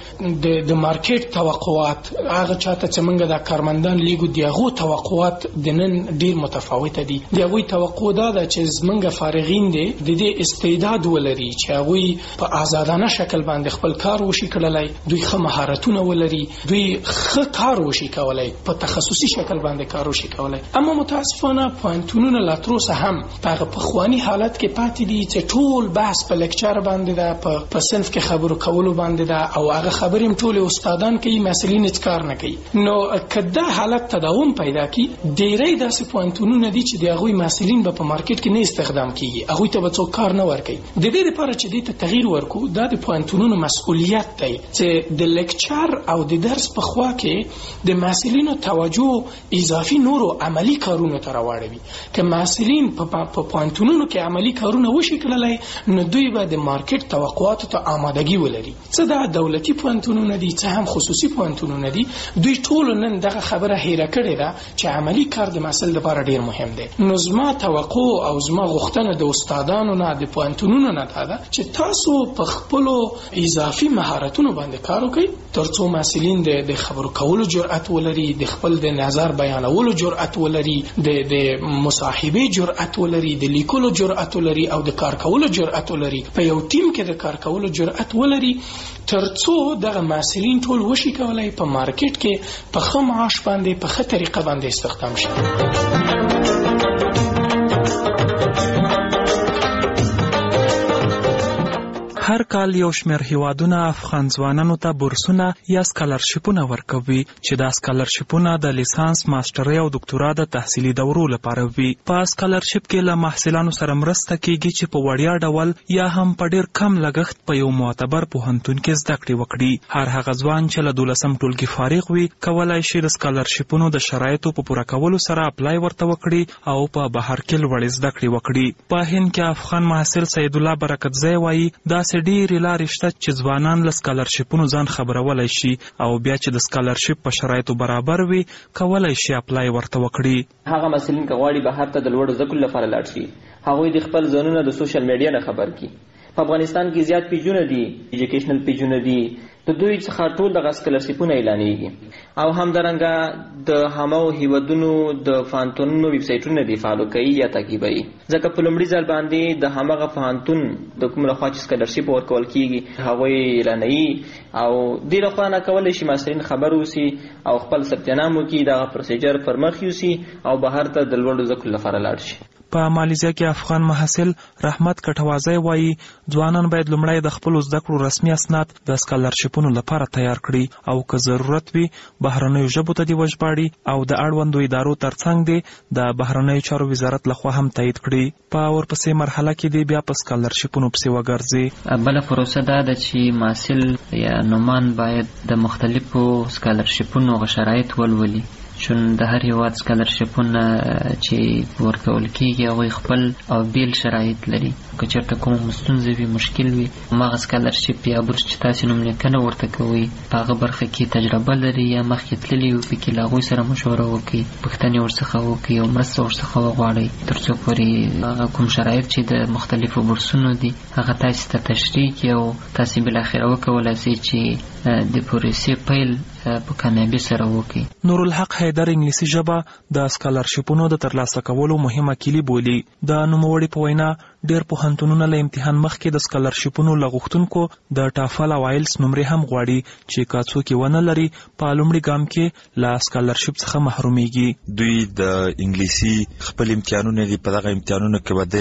چې د مارکیټ توقعات هغه چاته چې موږ د کارمندان لیګو د هغو توقعات د نن ډیر متفاوته دي. د هغوی توقع دا ده چې زموږ فارغین دي د دې استعداد ولري چې هغوی په آزادانه شکل باندې خپل کار وشي کړلی، دوی ښه مهارتونه ولري، دوی ښه کار وشي کولی، په تخصصي شکل باندې کار وشي کولی. اما متاسفانه پوهنتونونه لا تر اوسه هم په هغه پخواني حالت کې پاتې دي چې ټول بحث په لیکچر باندې ده، په صنف کې خبرو کولو باندې ده او هغه خبرې هم ټولې استادان کوي، محصلین هېڅ کار نه کوي. نو که دا حالت تداوم پیدا کړي ډېری داسې پوهنتونونه دي چې د هغوی محصلین به په مارکیټ کې نه استخدام کیږي، هغوی ته به څوک کار نه ورکوي. د دې لپاره چې دې ته تغییر ورکړو دا د پوهنتونونو مسؤلیت دی چې د لیکچر او د درس په خوا کې د محصلینو توجه اضافي نورو عملی کارونو ته راواړوي. که محصلین په پوهنتونونو کې عملی کارونه وشي کړلی نو دوی به د مارکیټ توقعاتو ته آمادګي ولري. څه دا دولتي پوهنتونونه دي څه هم خصوصي پوهنتونونه دي، دوی ټول نن دغه خبره هیره کړې ده چې عملی کار د محصل لپاره ډیر مهم دی. نو زما توقع او زما غوښتنه د استادانو نه د پوهنتونونو نه ده چې تاسو په خپلو اضافي مهارتونو باندې کار وکړئ ترڅو محصلین د خبرو کولو جرأت ولري، د خپل د نظر بیانولو جرأت ولري، د مصاحبه جرأت ولري، د لیکلو جرأت ولري او د کار کولو جرأت ولري، په یو ټیم کې د کار کولو جرأت ولري ترڅو دغه محصلین ټول وشي کولای په مارکیټ کې په ښه معاش باندې په ښه طریقه باندې استخدام شي. هر کال یو شمېر هیوادونه افغان ځوانانو ته بورسونه یا سکالرشیپونه ورکوي چې دا سکالرشیپونه د لیسانس، ماسترۍ او دکتورا د تحصیلي دورو لپاره وي. په سکالرشیپ کې له محصلانو سره مرسته کیږي چې په وړیا ډول یا هم په ډیر کم لګښت په یو معتبر پوهنتون کې زده کړې وکړي. هر هغه ځوان چې له 12م ټولګي فارغ وي کولای شي د سکالرشیپونو د شرایطو په پوره کولو سره اپلای ورته وکړي او په بهر کې لوړې زده کړې وکړي. په هند کې افغان محصل سید الله برکتزی وایي داسې ډېرې لارې شته چې ځوانان له سکالرشیپونو ځان خبرولی شي او بیا چې د سکالرشیپ په شرایطو برابر وي کولای شي اپلای ورته وکړي. هغه محصلین که غواړي بهر ته د لوړو زده کړو لپاره لاړ شي هغوی د خپل ځانونه د سوشل میډیا نه خبر کړي. په افغانستان کې زیات پیجونه دي، ایجوکیشنل پیجونه دي، د دوی څخه ټول دغه سکالرشیپونه اعلانېږي او همدارنګه د هماغو هیوادونو د پوهنتونونو ویبسایټونه دي فالو کوي یا تعقیبوي، ځکه په لومړي ځل باندې د هماغه پوهنتون د کوم لخوا چې سکالرشیپ ورکول کیږي هغوی اعلانوي او دې لخوا نه کولی شي محصلین خبر اوسي او خپل ثبت نام وکړي، دغه پروسیجر پر مخ یوسي او بهر ته د لوړو زده کړو لپاره لاړ شي. په مالیزیا کې افغان محصل رحمت کټوازی وایي ځوانان باید لومړی د خپلو زده کړو رسمي اسناد د سکالرشیپونو لپاره تیار کړي او که ضرورت وي بهرنیو ژبو ته دې وژباړي او د اړوندو ادارو ترڅنګ دې د بهرنیو چارو وزارت لخوا هم تایید کړي. په ورپسې مرحله کې دې بیا په سکالرشیپونو پسې وګرځي. بله پروسه دا ده چې محصل یا نومان باید د مختلفو سکالرشیپونو شرایط ولولي، چون د هر هیواد سکالرشیپونه چې ورکول کیږي هغوی خپل او بیل شرایط لري. که چېرته کوم ستونزه وي، مشکل وي، هماغه سکالرشیپ یا بورس چې تاسې نوم لیکنه ورته کوئ په هغه برخه کې تجربه لري یا مخکې تللي وي پکې له هغوی سره مشوره وکړئ، پوښتنې ورڅخه وکړئ او مرسته ورڅخه وغواړئ تر څو پورې هغه کوم شرایط چې د مختلفو بورسونو دي هغه تاسې ته تشریح کړي او تاسې بالاخره وکولای شئ چې د پروسې پیل په کامیابی سره وکړي. نورالحق حیدر انګلیسي ژبه د سکالرشیپونو د ترلاسه کولو مهمه کلی بولي. د نوموړي په وینا ډېر پوهنتونونه له امتحان مخکې د سکالرشیپونو له غوښتونکو د ټافل او آیلټس نمرې هم غواړي چې که څوک یې ونه لري په لومړي ګام کې له سکالرشیپ څخه محرومیږي. دوی د انګلیسي خپل امتحانونه دي، په دغه امتحانونو کې به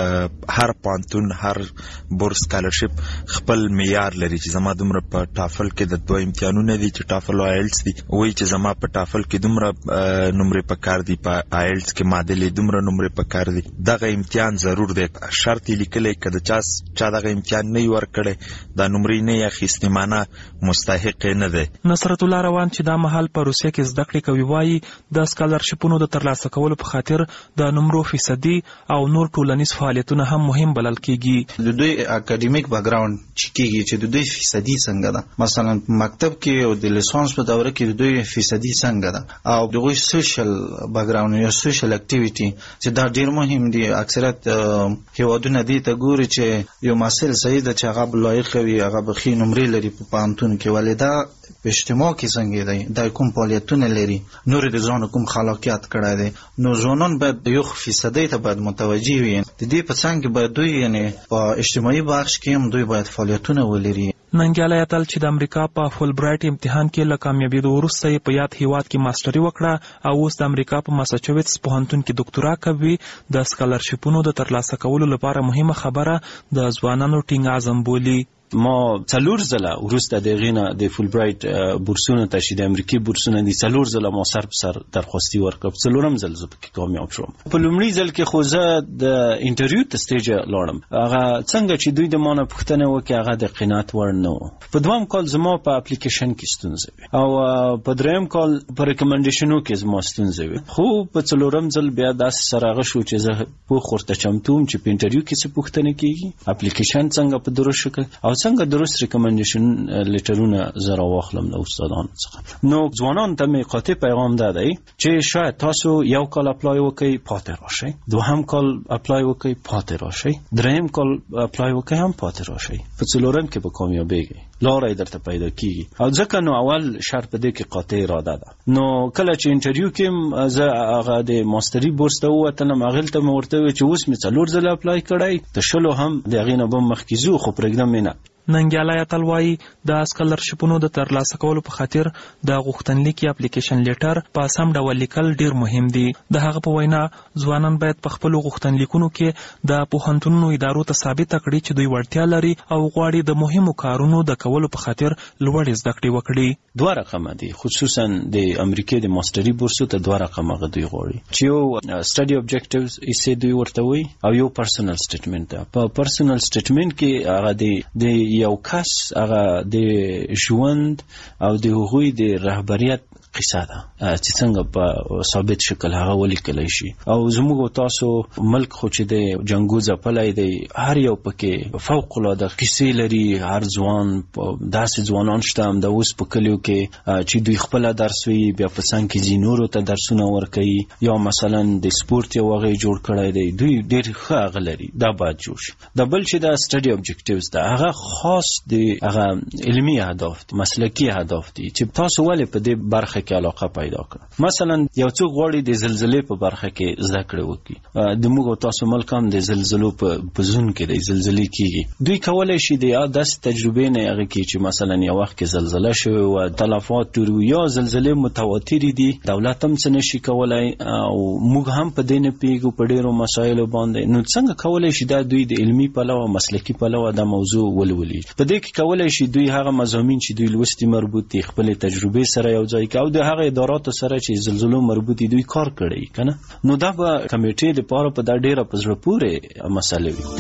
د هر پوهنتون هر بورس سکالرشیپ خپل معیار لري چې زما دومره په ټافل کې د دوه امتحانونه دي چې ټافل او آیلټس دي، وایي چې زما په ټافل کې دومره نمرې پکار دي، په آیلټس کې معادلې دومره نمرې پکار دي. دغه امتحان ضرور دی، شرط یې لیکلی که د چا دغه امتحان نه یې ورکړی دا نمرې نه یې اخیستې معنی مستحق یې نه دی. نصرت الله روان چې دا مهال په روسیه کې زده کړې کوي وایي د سکالرشیپونو د ترلاسه کولو په خاطر د نمرو فیصدي او نور ټولنیز فعالیتونه هم مهم بلل کېږي. د دوی اکاډمیک بیکګراوند چې کېږي چې د دوی فیصدي څنګه ده، مثلا په مکتب کې او د لیسانس په دوره کې د دوی فیصدي څنګه ده، او دغه سوشل بیکګراوند یا سوشل اکټیویټي چې دا ډیر مهم دي. اکثریت هیوادونه دي ته ګوري چې یو محصل صحیح ده چې هغه لایق وي، هغه بخي نمرې لري په پوهنتون کې، ولې دا په اجتماع کې څنګه دی، دا کوم فعالیتونه لري، نور د ځان کوم خلاقیت کړی دی. نو ځوانان باید یو فیصدي ته باید متوجه وي. د دې په څنګ کې باید دوی یعنی په اجتماعي بخش کې هم دوی باید فعالیتونه ولري. ننګیالی اتل چې د امریکا په فول برایټ امتحان کې له کامیابېدو وروسته یې په یاد هیواد کې ماسټري وکړه او اوس د امریکا په ماساچوټس پوهنتون کې ډاکټورا کوي. د سکالرشیپونو د ترلاسه کولو لپاره مهمه خبره د ځوانانو ټینګ عزم بولي. ما 4 ځله وروسته د غینه د فول برایټ بورسونه ته چې د امریکای بورسونه دي 4 ځله ما سر په سر درخواستي ورکړم، 4م ځل زه پکې کامیاب شوم. په لومړي ځل کې خو زه د انټرویو ته سټیج لاړم، هغه څنګه چې دوی د مانه پوښتنه وکړه هغه د قناعت وړ نه و. په دوام کال زما په اپلیکیشن کې ستونزه وي او په دریم کال په ریکمنډیشنو کې زما ستونزه وي، خو په 4م ځل بیا داس سره غشو چې زه په خورته چمتوم چې په انټرویو کې څه پوښتنه کیږي، اپلیکیشن څنګه په درست شکل او څنګه درست ریکمنډیشن لیټرونه زرا واخلم له استادانو څخه. نو ځوانان ته می قاطع پیغام ده چې شاید تاسو یو کال اپلای وکړئ پاتې راشئ، دوهم کال اپلای وکړئ پاتې راشئ، دریم کال اپلای وکړئ هم پاتې راشئ، په 4م کې به کامیابیږئ، لارې درته پیدا کیږي. او ځکه نو اول شرط په دې کې قاطع اراده ده. نو کله چې انټرویو کې زه هغه د ماستري بورس ته ووتلم، هغه ته مې ورته وویل چې اوس مې 4 ځله اپلای کړی، د 10 هم د هغې نه به مخکې ځو، خو پرېږدم یې نه. ننګیالی اتل وایي د سکالرشیپونو د ترلاسه کولو په خاطر د غوښتنلیک یا اپلیکیشن لیټر په سم ډول لیکل ډیر مهم دي. د هغه په وینا ځوانان باید په خپلو غوښتنلیکونو کې د پوهنتونونو ادارو ته ثابته کړي چې دوی وړتیا لري او غواړي د مهمو کارونو د کولو په خاطر لوړې زده کړې وکړي. 2 رقمه دي، خصوصا د امریکای د ماستري بورسو ته 2 رقمه دوی غواړي چې یو سټډي اوبجیکټیوز یې دوی ورته وي او یو پرسنل سټیټمنټ ده. په پرسنل سټیټمنټ کې هغه د یو کس هغه د ژوند او د هغوی د رهبریت قصه ده چې څنګه په ثابت شکل هغه ولیکلی شي. او زموږ تاسو ملک خو چې د جنګو ځپلی دی، هر یو پکې فوق العاده قصې لري. هر ځوان داسې ځوانان شته هم د اوس په کلیو کې چې دوی خپله درس وي، بیا په څنګ کې ځي نورو ته درسونه ورکوي، یا مثلا د سپورت یو هغه جوړ کړی دی، دوی ډېر ښه هغه لري، دا باید جوړ شي. د بل چې دا سټډي اوبجیکټیوز ده هغه خاص د هغه علمي اهداف دي، مسلکي اهداف دي چې تاسو ولې په دې برخه کې علاقه پیدا کړه. مثلا یو څوک غواړي د زلزلې په برخه کې زده کړې وکړي، د موږ تاسو ملک هم د زلزلو په زون کې د زلزلې کیږي، دوی کولای شي د داسې تجربې نه هغه کې چې مثلا یو وخت کې زلزله شوه او تلفات ټول یا زلزلې متواترې دي، دولت هم څه نشي کولای او موږ هم په دې نه پیږو په ډیرو مسایلو باندې. نو څنګه کولای شي دا دوی د علمي پلوه مسلکي پلوه دا موضوع ولولي؟ په دې کې کولای شي دوی هغه مضامین چې دوی لوستي مربوط دي خپل تجربې سره یو ځای کوي او د هغه اداراتو سره چې زلزلو مربوط دي دوی کار کړی کنه. نو دا به کمیټې لپاره په دا ډیره په زړه پورې مسله وي.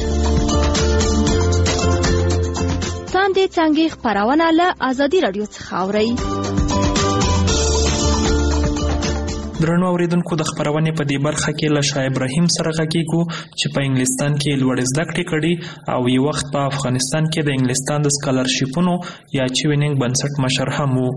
تاندې څنګه خبرونه له ازادي رادیو څخه اوري. درنو اوریدونکو د خبرونې په دې برخه کې له شاه ابراهیم سره غږیږو چې په انګلستان کې لوړ زده کړې کړي او یو وخت په افغانستان کې د انګلستان د سکالرشیپونو یا چوینینګ بنسټ مشر هم وو.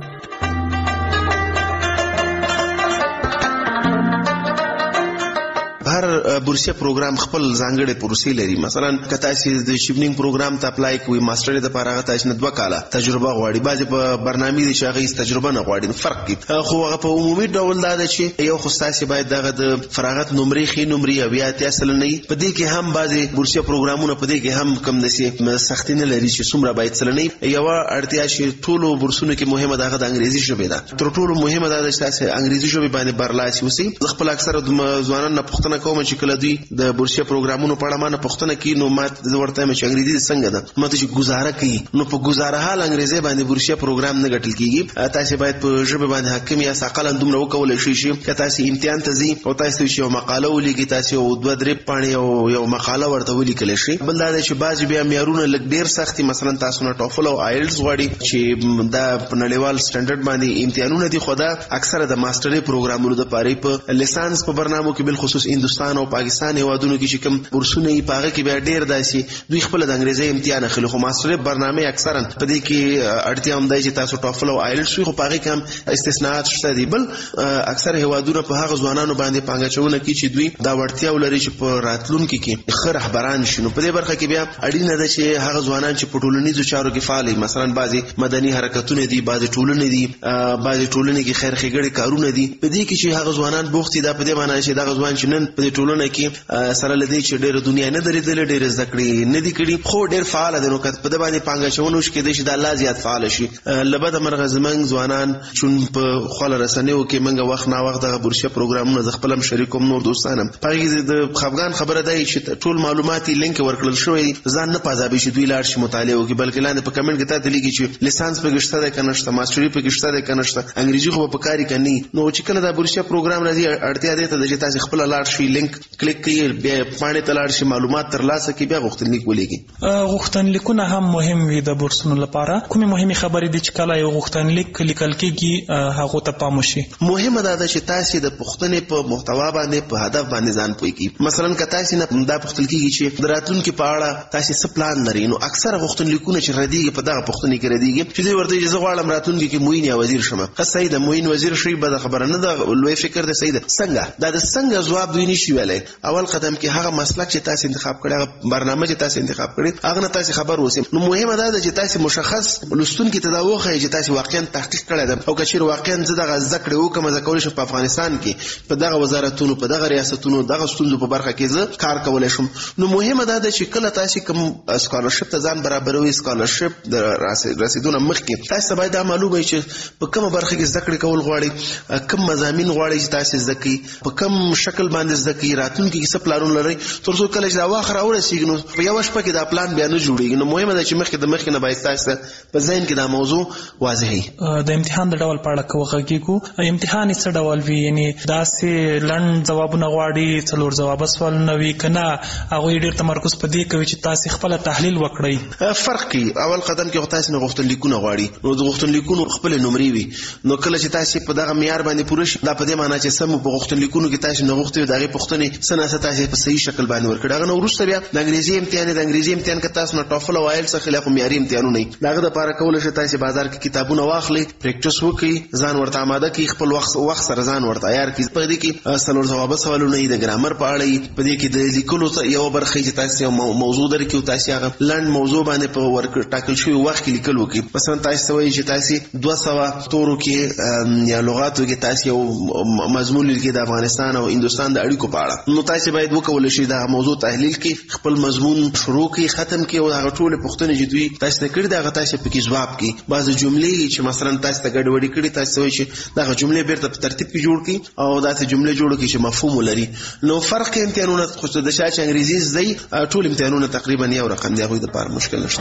هر بورسیه پروګرام خپل ځانګړي پروسې لري. مثلا کته چې د شیپنینګ پروګرام ته اپلای کوي ماستر د لپاره هغه تاسو نه 2 کاله تجربه غواړي. بعضي په برنامه دي چې هغه تجربه نه غواړي، فرق کوي. خو هغه په عمومي ډول دا ده چې یو خو تاسو باید دغه د فراغت نمرې خې نمرې او یا تاسو نه په دې کې هم بعضي بورسیه پروګرامونه په دې کې هم کم نشي سختي نه لري چې څومره باید سلنی. یو اړتیا چې ټولو بورسونو کې مهمه ده د انګریزي ژبه ده. تر ټولو مهمه ده چې تاسو انګریزي ژبه باندې برلاسي اوسئ. خپل اکثره ځوانان نه پوښتنه کوم چې کله دوی د بورسیه پروګرامونو په اړه ما نه پوښتنه کوي نو ما ورته چې انګریزي څنګه ده، ماته چې گزاره کوي نو په گزاره حال انګریزي باندې بورسیه پروګرام نه ګټل کیږي. تاسو باید په ژبه باندې حاکم یا ثقل اندوم نو کولای شئ چې تاسو امتحان ته ځي او تاسو یو مقاله ولیکئ، تاسو 2-3 پاڼې یو مقاله ورته ولیکل شي. بل دا چې بعضی بیا معیارونه لږ ډیر سختي، مثلا تاسو نه ټوفل او آیلټس غواړي چې دا په نړیوال سټانډرډ باندې امتحانونه دي. خو دا اکثره د ماستري پروګرامونو د پاره په لیسانس په برنامو کې بل خصوص هندستان او پاکستان هیوادونو کې چې کوم کورسونه یې پاغه کې بیا ډیر داسي دوی خپل د انګریزي امتحان اخلي. خو ماستري برنامه اکثرا په دې کې اړتیا هم دی چې تاسو ټوفل او آیلټس خو پاغه کې هم استثناءات شته دي. بل اکثر هیوادونو په هغه ځوانانو باندې پانګاچونه کوي چې دوی دا وړتیا ولري چې په راتلونکو کې ښه رهبران شي. نو په دې برخه کې بیا اړینه ده چې هغه ځوانان چې په ټولنیزو چارو کې فعال دي، مثلا بعضي مدني حرکتونه دي، بعضي ټولنې دي، بعضي ټولنې کې خیر ښېګړې کارونه دي، په دې کې چې هغه ځوانان بوخت دي. دا په دې معنی چې دا ځوان چې نن په دې ټولنه کې سره لدی چې ډېر دنیا نه درېدل، ډېر زده کړې نه دي کړي، خو ډېر فعال دي. نو که په دې باندې پانګاچونه وشي کېدای شي دا لا زیات فعال شي. لبد مرغه زمنګ ځوانان چې په خپل رسنیو کې منګه وخت نه وخت د بورسیه پروګرامونو ز خپلم شریکوم نور دوستانم پاره د خفغان خبره دی چې ټول معلوماتي لینک ورکړل شوی ځان نه پازابي چې دوی لاړ شي مطالعه وکړي، بلکې لاندې په کمنټ کې ته لیکي چې لیسانس په گشته ده کنه شته، ماستری په گشته ده کنه شته، انګریزي خو په کاری کني. نو چې کله د بورسیه پروګرام راځي اړتیا ده ته چې تاسو خپل لاړ شي لینک کلیک کړئ، بیا پاڼې ته لاړ شي معلومات ترلاسه کړئ، بیا غوښتنلیک ولیکي. غوښتنلیکونه هم مهم وي د بورسونو لپاره. کومه مهمه خبرې دي چې کله یو غوښتنلیک لیکل کېږي هغه ته پام وشي؟ مهمه ده چې تاسو د پوښتنې په محتوا باندې په هدف باندې ځان پوي کی. مثلا که تاسو نه دا پوښتل کیږي چې د راتلونکو په اړه تاسو څه پلان لرئ، نو اکثره غوښتنلیکونه چې ردیږي په دغه پوښتنې کې ردیږي چې دوی ورته زه غواړم راتلونکو کې موین یا وزیر شم. که صحیح ده موین وزیر شي به خبره نه ده، لوی فکر ده. صحیح ده څنګه دا د څنګه جواب دوی نشي ویلای. اول قدم کې هغه مسلک چې تاسو انتخاب کړی، هغه برنامه چې تاسو انتخاب کړی، هغه نه تاسو خبر اوسئ. نو مهمه ده چې تاسو مشخص لستونکو ته دا وخی چې تاسو واقعا تحقیق کړی ده او که چیرې واقعا زه دغه ذکر وکم زه کولای شم په افغانستان کې په دغه وزارتونو په دغه ریاستونو دغه ستونزو په برخه کې زه کار کولای شم. نو مهمه ده چې کله تاسو کوم سکالرشپ ته ځان برابروي، سکالرشپ د رسیدونه مخکې تاسو باید معلومه وي چې په کومه برخه کې زده کړې کول غواړي، کوم مضامین غواړي چې تاسو زده کړئ، په کوم شکل باندې زده کړئ، راتلونکي کې څه پلانونه لرئ، تر څو کله چې دا وخت راورسیږي نو په یو شپه کې دا پلان بیا نه جوړیږي. نو مهمه ده چې مخکې نه باید تاسو په ذهن کې دا موضوع واضح وي. د امتحان د ډول په اړه کوغږیږو، امتحان څه ډول وي؟ یعنی داسې لنډ جوابونه غواړي، څلور جواب سوالونه وي کنه هغه ډېر تمرکز په دې کوي چې تاسو خپل تحلیل وکړئ؟ فرق کوي. اول قدم کې تاسو نه غوښتنلیکونه غواړي، نو د غوښتنلیکونو خپل نمرې وي. نو کله چې تاسو په دغه معیار باندې پوره شي، دا په دې معنی چې سم په غوښتنلیکونو کې تاسو نه غوښتي دغه پوښتنې سناسه تاسو په صحیح شکل باندې ورکړي. هغه نو وروسته بیا د انګریزي امتحان کې تاسو نه ټوفل او آیلټس خلاف معیاري امتحانونه نه دغه د لپاره کول شي تاسو بازار کې کتابونه واخلئ، پریکټیس وکړئ، ځان ورته آماده کړئ، خپل وخت سره ځان ورته تیار کړئ. په دې کې څلور جواب سوالونه د ګرامر په اړه، په دې کې د لیکلو یو برخه چې تاسو موضوع درکې او تاسو هغه لنډ موضوع باندې په ورکړ ټاکل شوی وخت کې لیکل وکړئ. مثلا تاسو وایي چې تاسو 200 تورو کې یا لغاتو کې تاسو یو مضمون لیکئ د افغانستان او هندستان د اړیکو په اړه، نو تاسو باید وکولای شئ دا موضوع تحلیل کړئ، خپل مضمون شروع کړئ، ختم کړئ او هغه ټول پوښتنې چې دوی تاسو کړې دا تاسو پکې جواب کړئ. بعض جملې چې مثلا تاسو ته ګډوډي کړې، تاسو وایي چې دا جملې بیرته په ترتیب کې جوړ کړئ او دا جملې جوړ کړئ چې مفهوم ولري. نو فرق امتحانونه خو د شاته انګریزي زده ټول امتحانونه تقریبا یو رقم دی، هغه د لپاره مشکل نشته.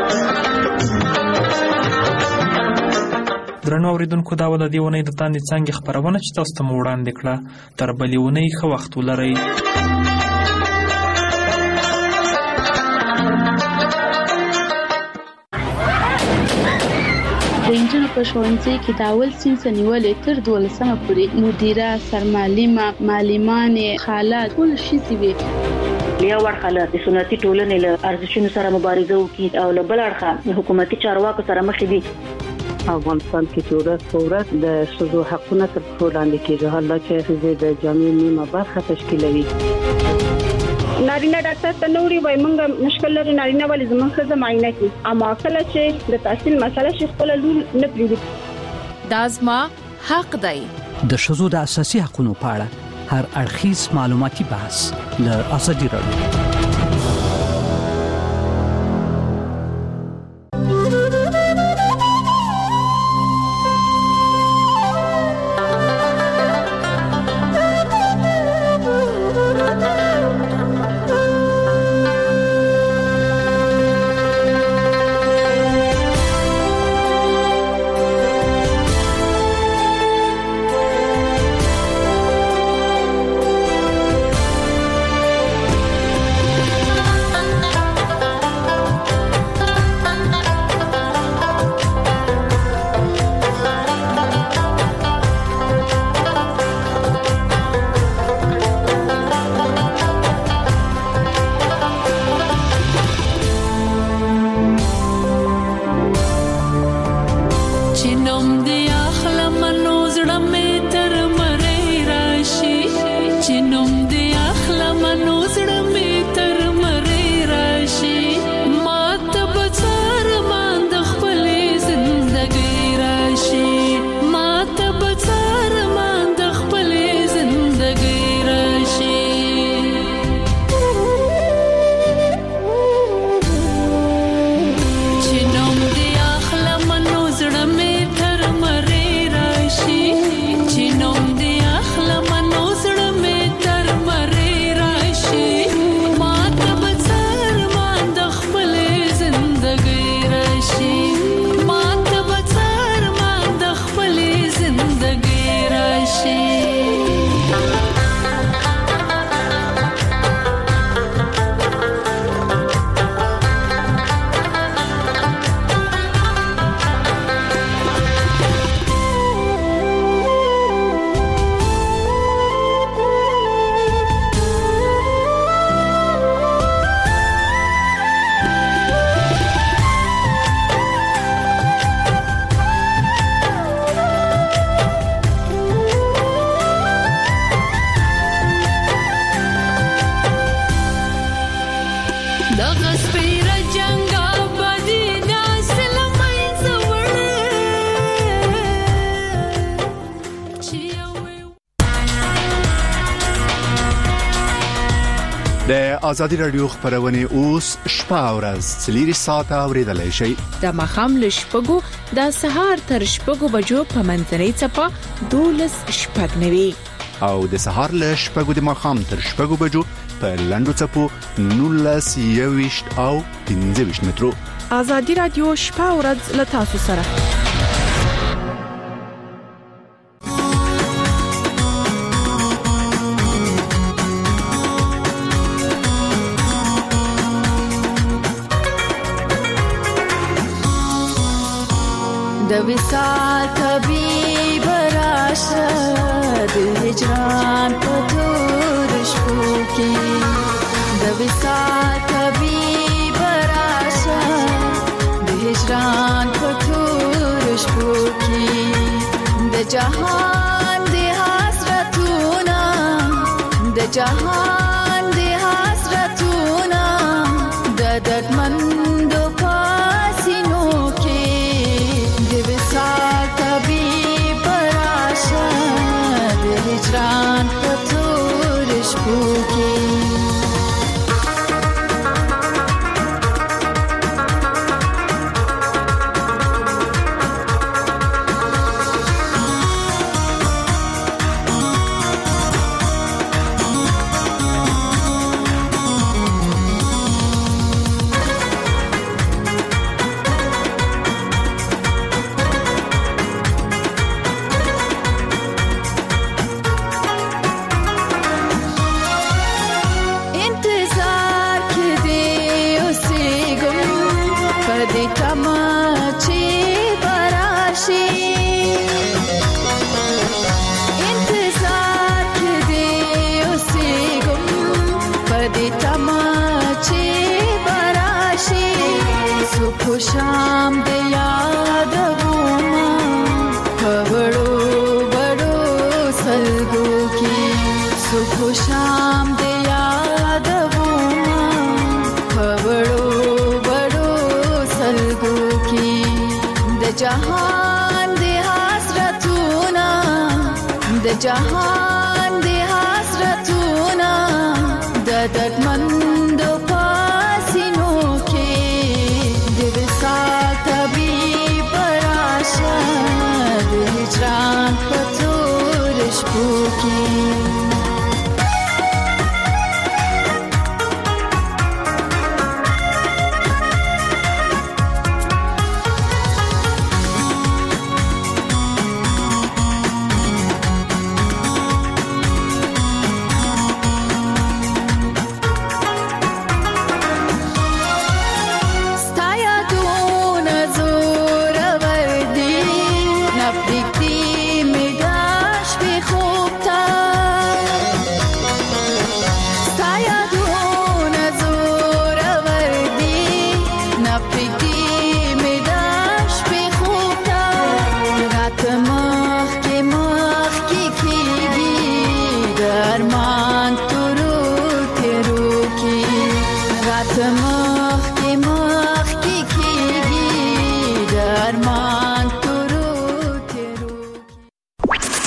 درنو اوریدونکو دا ول دی ونې د تاندې څنګه خبرونه چې تاسو ته وړاندې کړه، تر بلې ونې ښه وخت ولرئ. د انجونو په ښوونځي کې د اول صنف نیولې تر 12مه پورې مدیره، سرمعلمه، معلمانې، خالات ټول شي وي. یو ورخاله د سنتي ټولنې له ارزښتونو سره مبارزه وکړي او له بل اړخه حکومتي چارواکو سره مخ دي. افغانستان کې چې ورځ په ورځ د شذو حقونه تر پښو لاندې کېږي، حالا چې د جامع نیمه برخه تشکیلوي. نارینه ډاکټر ته نوري وای مونږ مشکل لري نارینه ولې زموږ ښځه معاینه کوي، اما کله چې د تحصیل مسله شي خپل لور نه پریږدي. دازما حق دی. د شذو د اساسي حقوقو په اړه هر اړخیز معلوماتي بحث له ازادي راډیو. د ازادي رادیو خبرونه اوس شپه او ورځ 3 ساعته اوریدلای شئ. د مخام لشپګو د سهار تر شپګو بجو په منځنۍ چپا 12:09 او د سهار لشپګو د مخام تر شپګو بجو په لندو چپو 19:20 او 15 مترو. ازادي رادیو شپه او ورځ له تاسو سره. د وصال طبيب راشد هجران په تور شپو کې د وصال طبيب راشد هجران په تور شپو کې د جهان د حسرتونه د جهان د حسرتونه د دردمند پاسینو کې طبيب راشد هجران په تور شپو کې صبح و شام د یادوما بڑو بڑو سلګو کې د جهان د حسرتونه د جهان د حسرتونه د دردمند پاسینو کې د وصال طبيب راشه د هجران په تور شپو کې